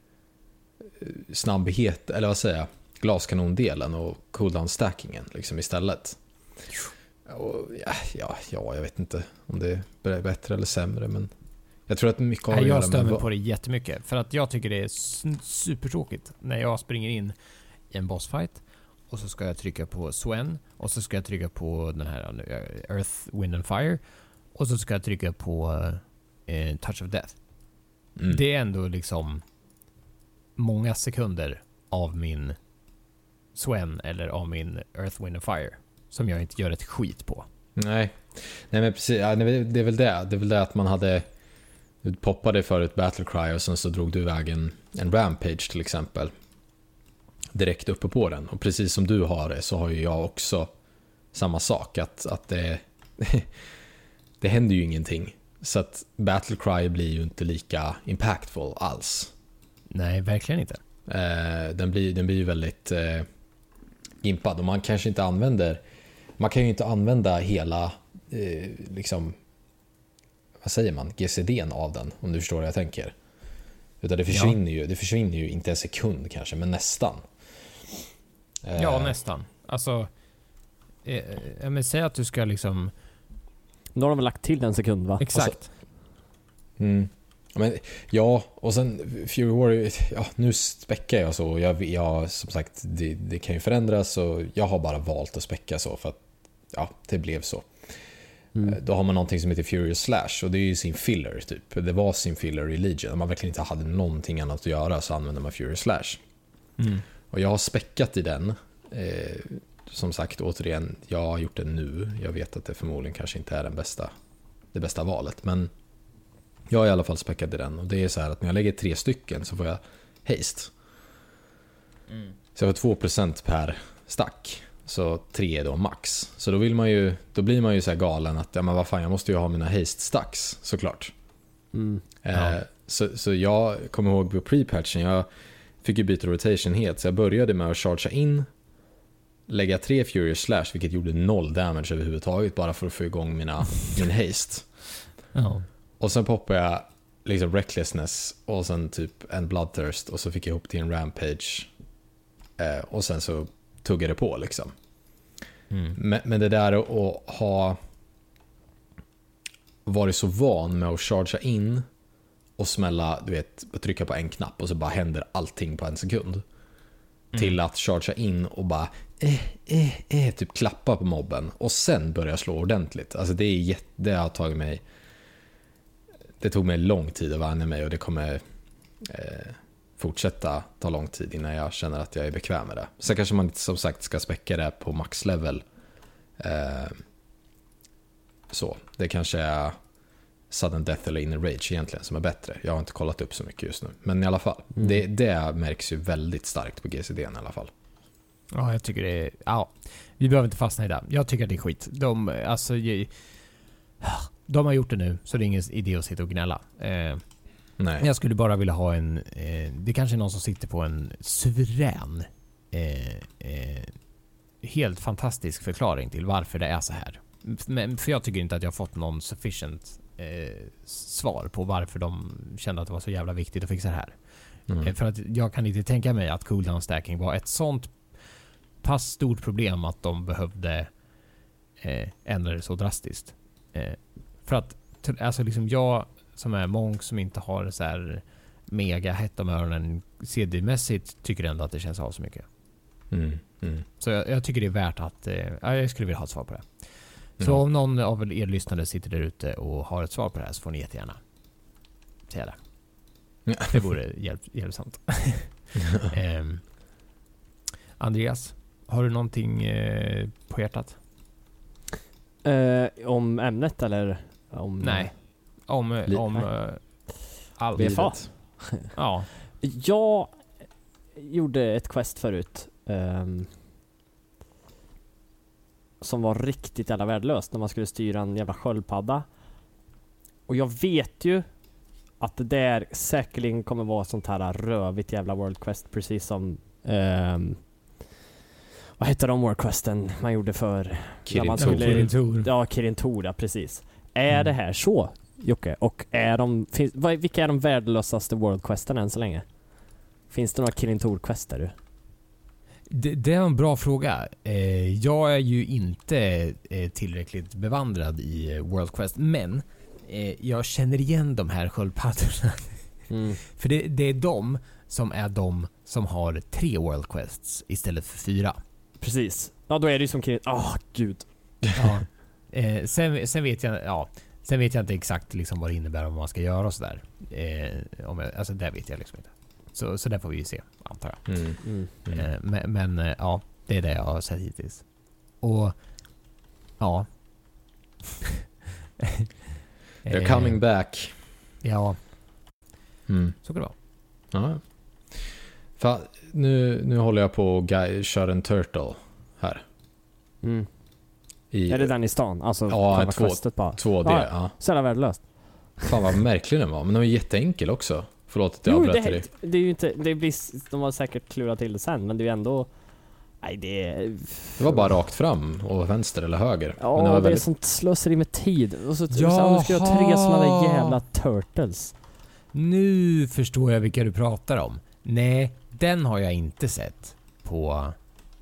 snabbhet, eller vad säger jag, glaskanondelen och cooldown stackingen liksom istället. Och ja, ja, ja, jag vet inte om det är bättre eller sämre, men jag tror att mycket har att göra med... Jag stämmer på det jättemycket, för att jag tycker det är supertråkigt när jag springer in i en bossfight och så ska jag trycka på Swen och så ska jag trycka på den här Earth, Wind and Fire och så ska jag trycka på eh, Touch of Death. Mm. Det är ändå liksom många sekunder av min Swen eller av min Earth, Wind and Fire som jag inte gör ett skit på. Nej, Nej men precis, ja, det är väl det. Det är väl det att man hade du poppade för ett battlecry och sen så drog du iväg en, en rampage till exempel direkt uppe på den. Och precis som du har det så har ju jag också samma sak, att, att det det händer ju ingenting. Så att Battlecry blir ju inte lika impactful alls. Nej, verkligen inte. Eh, den, blir, den blir ju väldigt eh, gimpad. Och man kanske inte använder... Man kan ju inte använda hela... Eh, liksom... Vad säger man? G C D:n av den, om du förstår vad jag tänker. Utan det försvinner, ja. ju, det försvinner ju inte en sekund kanske, men nästan. Eh, ja, nästan. Alltså... Eh, jag men säg att du ska liksom... Nu har de väl lagt till en sekund, va? Exakt. Så, mm. Men, ja, och sen Fury Warrior, ja, nu späckar jag så. Jag, jag, som sagt, det, det kan ju förändras och jag har bara valt att späcka så för att ja, det blev så. Mm. Då har man någonting som heter Furious Slash och det är ju sin filler typ. Det var sin filler i Legion. Om man verkligen inte hade någonting annat att göra så använder man Furious Slash. Mm. Och jag har späckat i den. Eh, som sagt, återigen, jag har gjort det nu. Jag vet att det förmodligen kanske inte är den bästa, det bästa valet, men jag har i alla fall späckat i den. Och det är så här att när jag lägger tre stycken så får jag haste. Mm. Så jag får två procent per stack. Så tre är då max. Så då vill man ju, då blir man ju så här galen att ja, men vad fan, jag måste ju ha mina haste stacks såklart. Mm. Eh, ja. så, så jag kommer ihåg på pre-patchen, jag fick ju byta rotation helt. Så jag började med att chargea in, lägga tre Furious Slash, vilket gjorde noll damage överhuvudtaget, bara för att få igång mina, min haste. Ja. Och sen poppade jag liksom Recklessness och sen typ en Bloodthirst och så fick jag ihop till en Rampage. Eh, och sen så tuggade det på liksom. Mm. Men, men det där att ha varit så van med att chargea in och smälla, du vet, trycka på en knapp och så bara händer allting på en sekund. Mm. Till att chargea in och bara eh, eh, eh, typ klappa på mobben och sen börja slå ordentligt. Alltså det är jätte, det har tagit mig det tog mig lång tid att vänja mig och det kommer eh, fortsätta ta lång tid innan jag känner att jag är bekväm med det. Sen kanske man som sagt ska späcka det på maxlevel. Eh, så, det kanske är Sudden Death eller Inner Rage egentligen som är bättre. Jag har inte kollat upp så mycket just nu. Men i alla fall, mm. det, det märks ju väldigt starkt på G C D:n i alla fall. Ja, jag tycker det är... Ja, vi behöver inte fastna i det. Jag tycker det är skit. De, alltså... Jag, de har gjort det nu, så det är ingen idé att sitta och gnälla. Eh, Nej. Jag skulle bara vilja ha en... Eh, det kanske är någon som sitter på en suverän, eh, eh, helt fantastisk förklaring till varför det är så här. Men, för jag tycker inte att jag har fått någon sufficient eh, svar på varför de kände att det var så jävla viktigt att fixa det här. Mm. Eh, för att jag kan inte tänka mig att cooldown stacking var ett sånt pass stort problem att de behövde eh, ändra det så drastiskt. Eh, för att alltså liksom jag som är monk som inte har så här mega hett om öronen C D-mässigt tycker ändå att det känns av så mycket. Mm, mm. Så jag, jag tycker det är värt att eh, jag skulle vilja ha ett svar på det. Så mm. om någon av er lyssnare sitter där ute och har ett svar på det här så får ni jättegärna säga det. Ja. Det vore hjälp, hjälpsamt. eh, Andreas, har du någonting eh, på hjärtat? Eh, om ämnet eller om... Nej. Om, li- om uh, allt. B F A. Ja. Jag gjorde ett quest förut um, som var riktigt jävla värdelöst när man skulle styra en jävla sköldpadda. Och jag vet ju att det där säkerligen kommer vara sånt här rövigt jävla World Quest, precis som um, vad heter de World Questen man gjorde för Kirin Tor. Ja, Kirin Tor, ja, precis. Är mm. det här så, Jocke? Och är de, finns, vilka är de värdelösaste World Questen än så länge? Finns det några Kirin Tor-quester du? Det, det är en bra fråga. Eh, jag är ju inte eh, tillräckligt bevandrad i eh, World Quest, men eh, jag känner igen de här sköldpaddorna. Mm. För det, det är de som är de som har tre World Quests istället för fyra. Precis. Ja, då är det ju som Kirin... Åh, oh, gud. Ja. Eh, sen, sen vet jag ja, sen vet jag inte exakt liksom vad det innebär om man ska göra och sådär. Eh, om jag, alltså det vet jag liksom inte. Så, så där får vi ju se, antar jag. Mm, mm, mm. Eh, men men eh, ja, det är det jag har sett hittills. Och ja. They're coming back. Ja. Mm. Så kan det vara. Ja. För nu, nu håller jag på att köra en turtle här. Mm. I, är det den i stan? Alltså ja, själva två, questet bara. två D. Ja, ja. Så jävla värdelöst. Fan vad märklig den var. Men den var jätteenkel också. Förlåt att jag Jo, avbröt det, dig. det är ju inte, det blir, de har säkert klurat till det sen, men det är ju ändå, nej det är... Det var bara rakt fram och vänster eller höger. Ja, men det, var det väldigt... är sånt slöseri med tid. Och så, Jaha. så ska jag ha tre såna där jävla turtles. Nu förstår jag vilka du pratar om. Nej, den har jag inte sett på...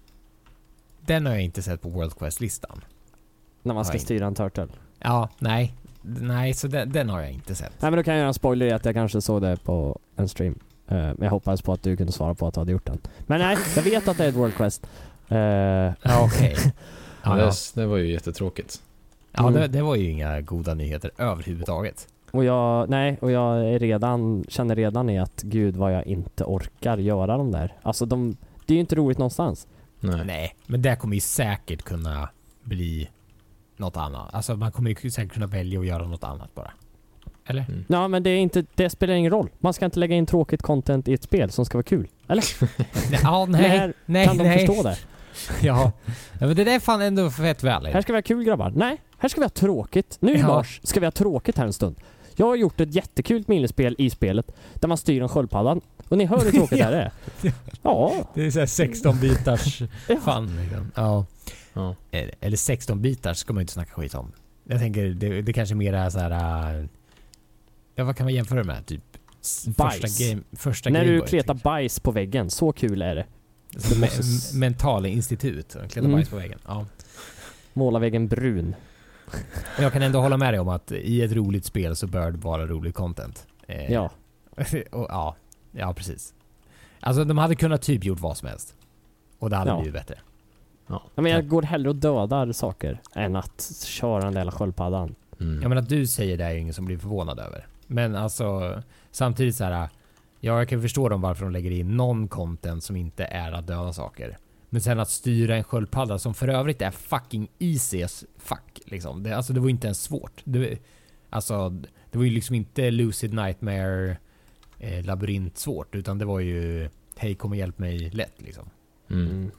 Den har jag inte sett på World Quest-listan. När man ska Nej. styra en turtle. Ja, nej. Nej, så den, den har jag inte sett. Nej, men då kan jag göra en spoiler i att jag kanske såg det på en stream. Uh, men jag hoppas på att du kunde svara på att du hade gjort den. Men nej, jag vet att det är ett World Quest. Uh, ja, okej. Okay. Ja, det, det var ju jättetråkigt. Ja, det, det var ju inga goda nyheter överhuvudtaget. Och jag, nej, och jag är redan, känner redan i att gud vad jag inte orkar göra de där. Alltså de, det är ju inte roligt någonstans. Nej. Nej, men det kommer ju säkert kunna bli något annat. Alltså man kommer ju säkert kunna välja att göra något annat bara. Eller? Mm. Ja, men det är inte, det spelar ingen roll. Man ska inte lägga in tråkigt content i ett spel som ska vara kul. Eller? Ja, nej, här, nej, kan de nej. förstå det? Ja. Ja, men det där är fan ändå fett väl. Här ska vi ha kul, grabbar. Nej, här ska vi ha tråkigt. Nu Ja. Lars, ska vi ha tråkigt här en stund. Jag har gjort ett jättekul minispel i spelet där man styr en sköldpadda. Och ni hör hur tråkigt det här är. Ja. Det är så här sexton bitars fan liksom. Ja. Ja. Eller sexton bitars ska man ju inte snacka skit om. Jag tänker det, det kanske mer är så här. Uh, ja, vad kan man jämföra med? Typ bajs. Första game, första när Gameboy, du kletar typ. Bajs på väggen, så kul är det. Så me- mentala institut, kleta Mm. bajs på väggen. Ja. Måla väggen brun. Men jag kan ändå hålla med dig om att i ett roligt spel så bör det vara rolig content. Eh, Ja. och, ja. Ja, precis. Alltså de hade kunnat typ gjort vad som helst. Och det hade Ja. blivit bättre. Ja. Men jag går hellre och dödar saker än att köra den där sköldpaddan. Mm. Jag menar att du säger det är ju ingen som blir förvånad över. Men alltså samtidigt så här, ja, jag kan förstå dem varför de lägger in någon content som inte är att döda saker. Men sen att styra en sköldpadda som för övrigt är fucking easy as fuck liksom. Det, alltså det var ju inte ens svårt. Det, alltså det var ju liksom inte Lucid Nightmare eh, labyrint svårt, utan det var ju hej, kom och hjälp mig lätt liksom. Mm. Mm.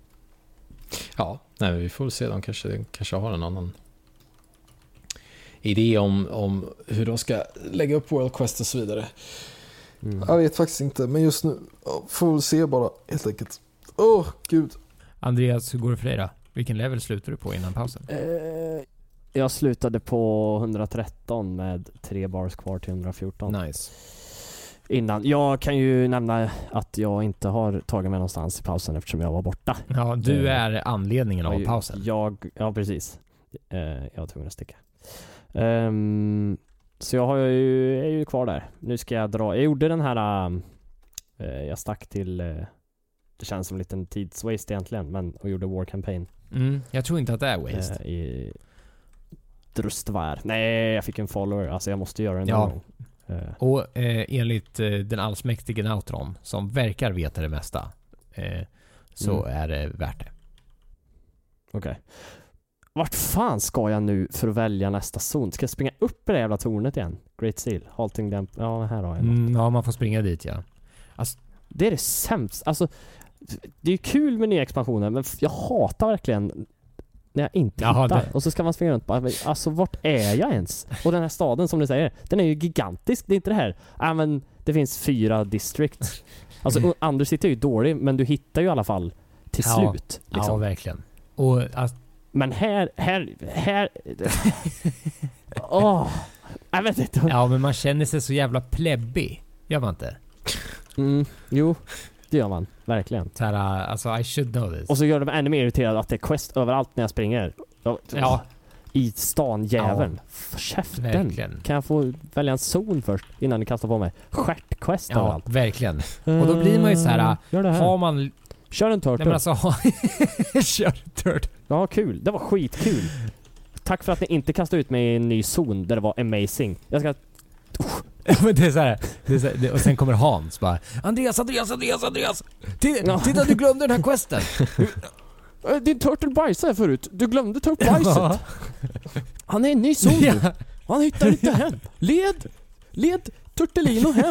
Ja, nej, vi får se. De kanske, kanske har en annan idé om, om hur de ska lägga upp World Quest och så vidare. Mm. Jag vet faktiskt inte, men just nu får vi se bara, helt enkelt. Åh, oh, gud. Andreas, hur går det för dig då? Vilken level slutar du på innan pausen? Eh, jag slutade på hundratretton med tre bars kvar till hundrafjorton. Nice. Innan. Jag kan ju nämna att jag inte har tagit mig någonstans i pausen eftersom jag var borta. Ja, du är anledningen av jag, pausen. Jag, ja, precis. Eh, jag var tvungen att sticka. Um, så jag har ju, är ju kvar där. Nu ska jag dra. Jag gjorde den här uh, jag stack till uh, det känns som en liten tidswaste egentligen, men och gjorde War Campaign. Mm, jag tror inte att det är waste. Uh, I Drustvär. Nej, jag fick en follower. Alltså jag måste göra den ja. någon gång. Uh. Och eh, enligt eh, den allsmäktige Nautron som verkar veta det mesta eh, så mm. är det värt det. Okej. Okay. Vart fan ska jag nu för att välja nästa zon? Ska jag springa upp i det jävla tornet igen? Great Seal, Halting Damp. Ja, här har jag något. Mm, ja, man får springa dit, ja. Alltså, det är det sämst. Alltså, det är kul med nya expansioner, men jag hatar verkligen när jag inte Jaha, hittar. det. Och så ska man springa runt bara, alltså vart är jag ens? Och den här staden som du säger, den är ju gigantisk. Det är inte det här, ja men det finns fyra districts. Alltså andra sitter ju dålig, men du hittar ju i alla fall till ja, slut. Liksom. Ja, verkligen. Och alltså, men här, här, här... Åh, oh, jag vet inte. Ja, men man känner sig så jävla plebbig. Gör man inte? Mm, jo, det gör man. Verkligen. Så här, alltså, I should know this. Och så gör det mig ännu mer irriterad att det är quest överallt när jag springer. Ja. I stan, jäveln. Ja, käften. Verkligen. Kan jag få välja en zon först innan ni kastar på mig? Stjärtquest ja, överallt. Verkligen. Och då blir man ju så här, gör det här. Har man... Kör en turtle. Nej, men alltså, kör en turtle. Ja, kul. Det var skitkul. Tack för att ni inte kastade ut mig i en ny zon där det var amazing. Jag ska... Men det är så här, det är så här det, och sen kommer Hans bara Andreas, Andreas, Andreas, Andreas T- ja. Titta, du glömde den här questen. Din turtle bajsade förut. Du glömde ta upp bajset. Han är en ny zon. Ja. Han hittar inte hem. Led, led Turtelino hem.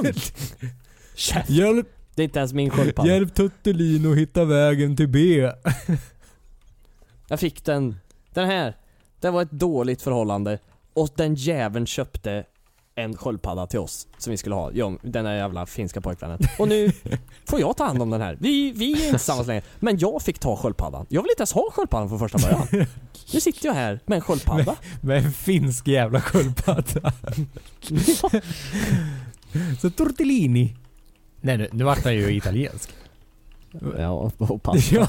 Hjälp. Det är inte ens min sköldpadda. Hjälp Turtelino hitta vägen till B. Jag fick den Den här, det var ett dåligt förhållande. Och den jäveln köpte en sköldpadda till oss som vi skulle ha. Ja, den här jävla finska pojkvännen. Och nu får jag ta hand om den här. Vi, vi är inte tillsammans längre. Men jag fick ta sköldpaddan. Jag vill inte ens ha sköldpaddan från första början. Nu sitter jag här med en sköldpadda. Med, med en finsk jävla sköldpadda. Ja. Så tortellini. Nej, nu, nu vart han ju italiensk. Ja, och pasta.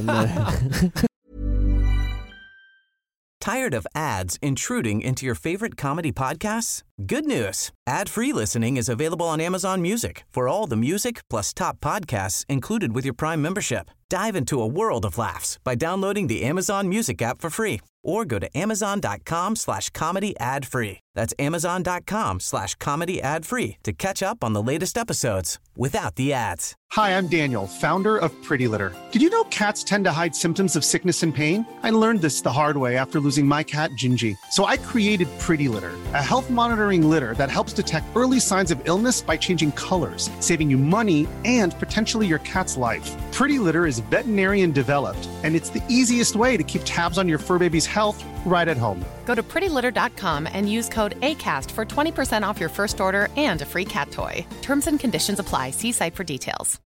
Tired of ads intruding into your favorite comedy podcasts? Good news. Ad-free listening is available on Amazon Music for all the music plus top podcasts included with your Prime membership. Dive into a world of laughs by downloading the Amazon Music app for free or go to amazon.com slash comedy ad free. That's amazon.com slash comedy ad free to catch up on the latest episodes without the ads. Hi, I'm Daniel, founder of Pretty Litter. Did you know cats tend to hide symptoms of sickness and pain? I learned this the hard way after losing my cat, Gingy. So I created Pretty Litter, a health monitoring litter that helps detect early signs of illness by changing colors, saving you money and potentially your cat's life. Pretty Litter is veterinarian developed, and it's the easiest way to keep tabs on your fur baby's health right at home. Go to pretty litter dot com and use code ACAST for twenty percent off your first order and a free cat toy. Terms and conditions apply. See site for details.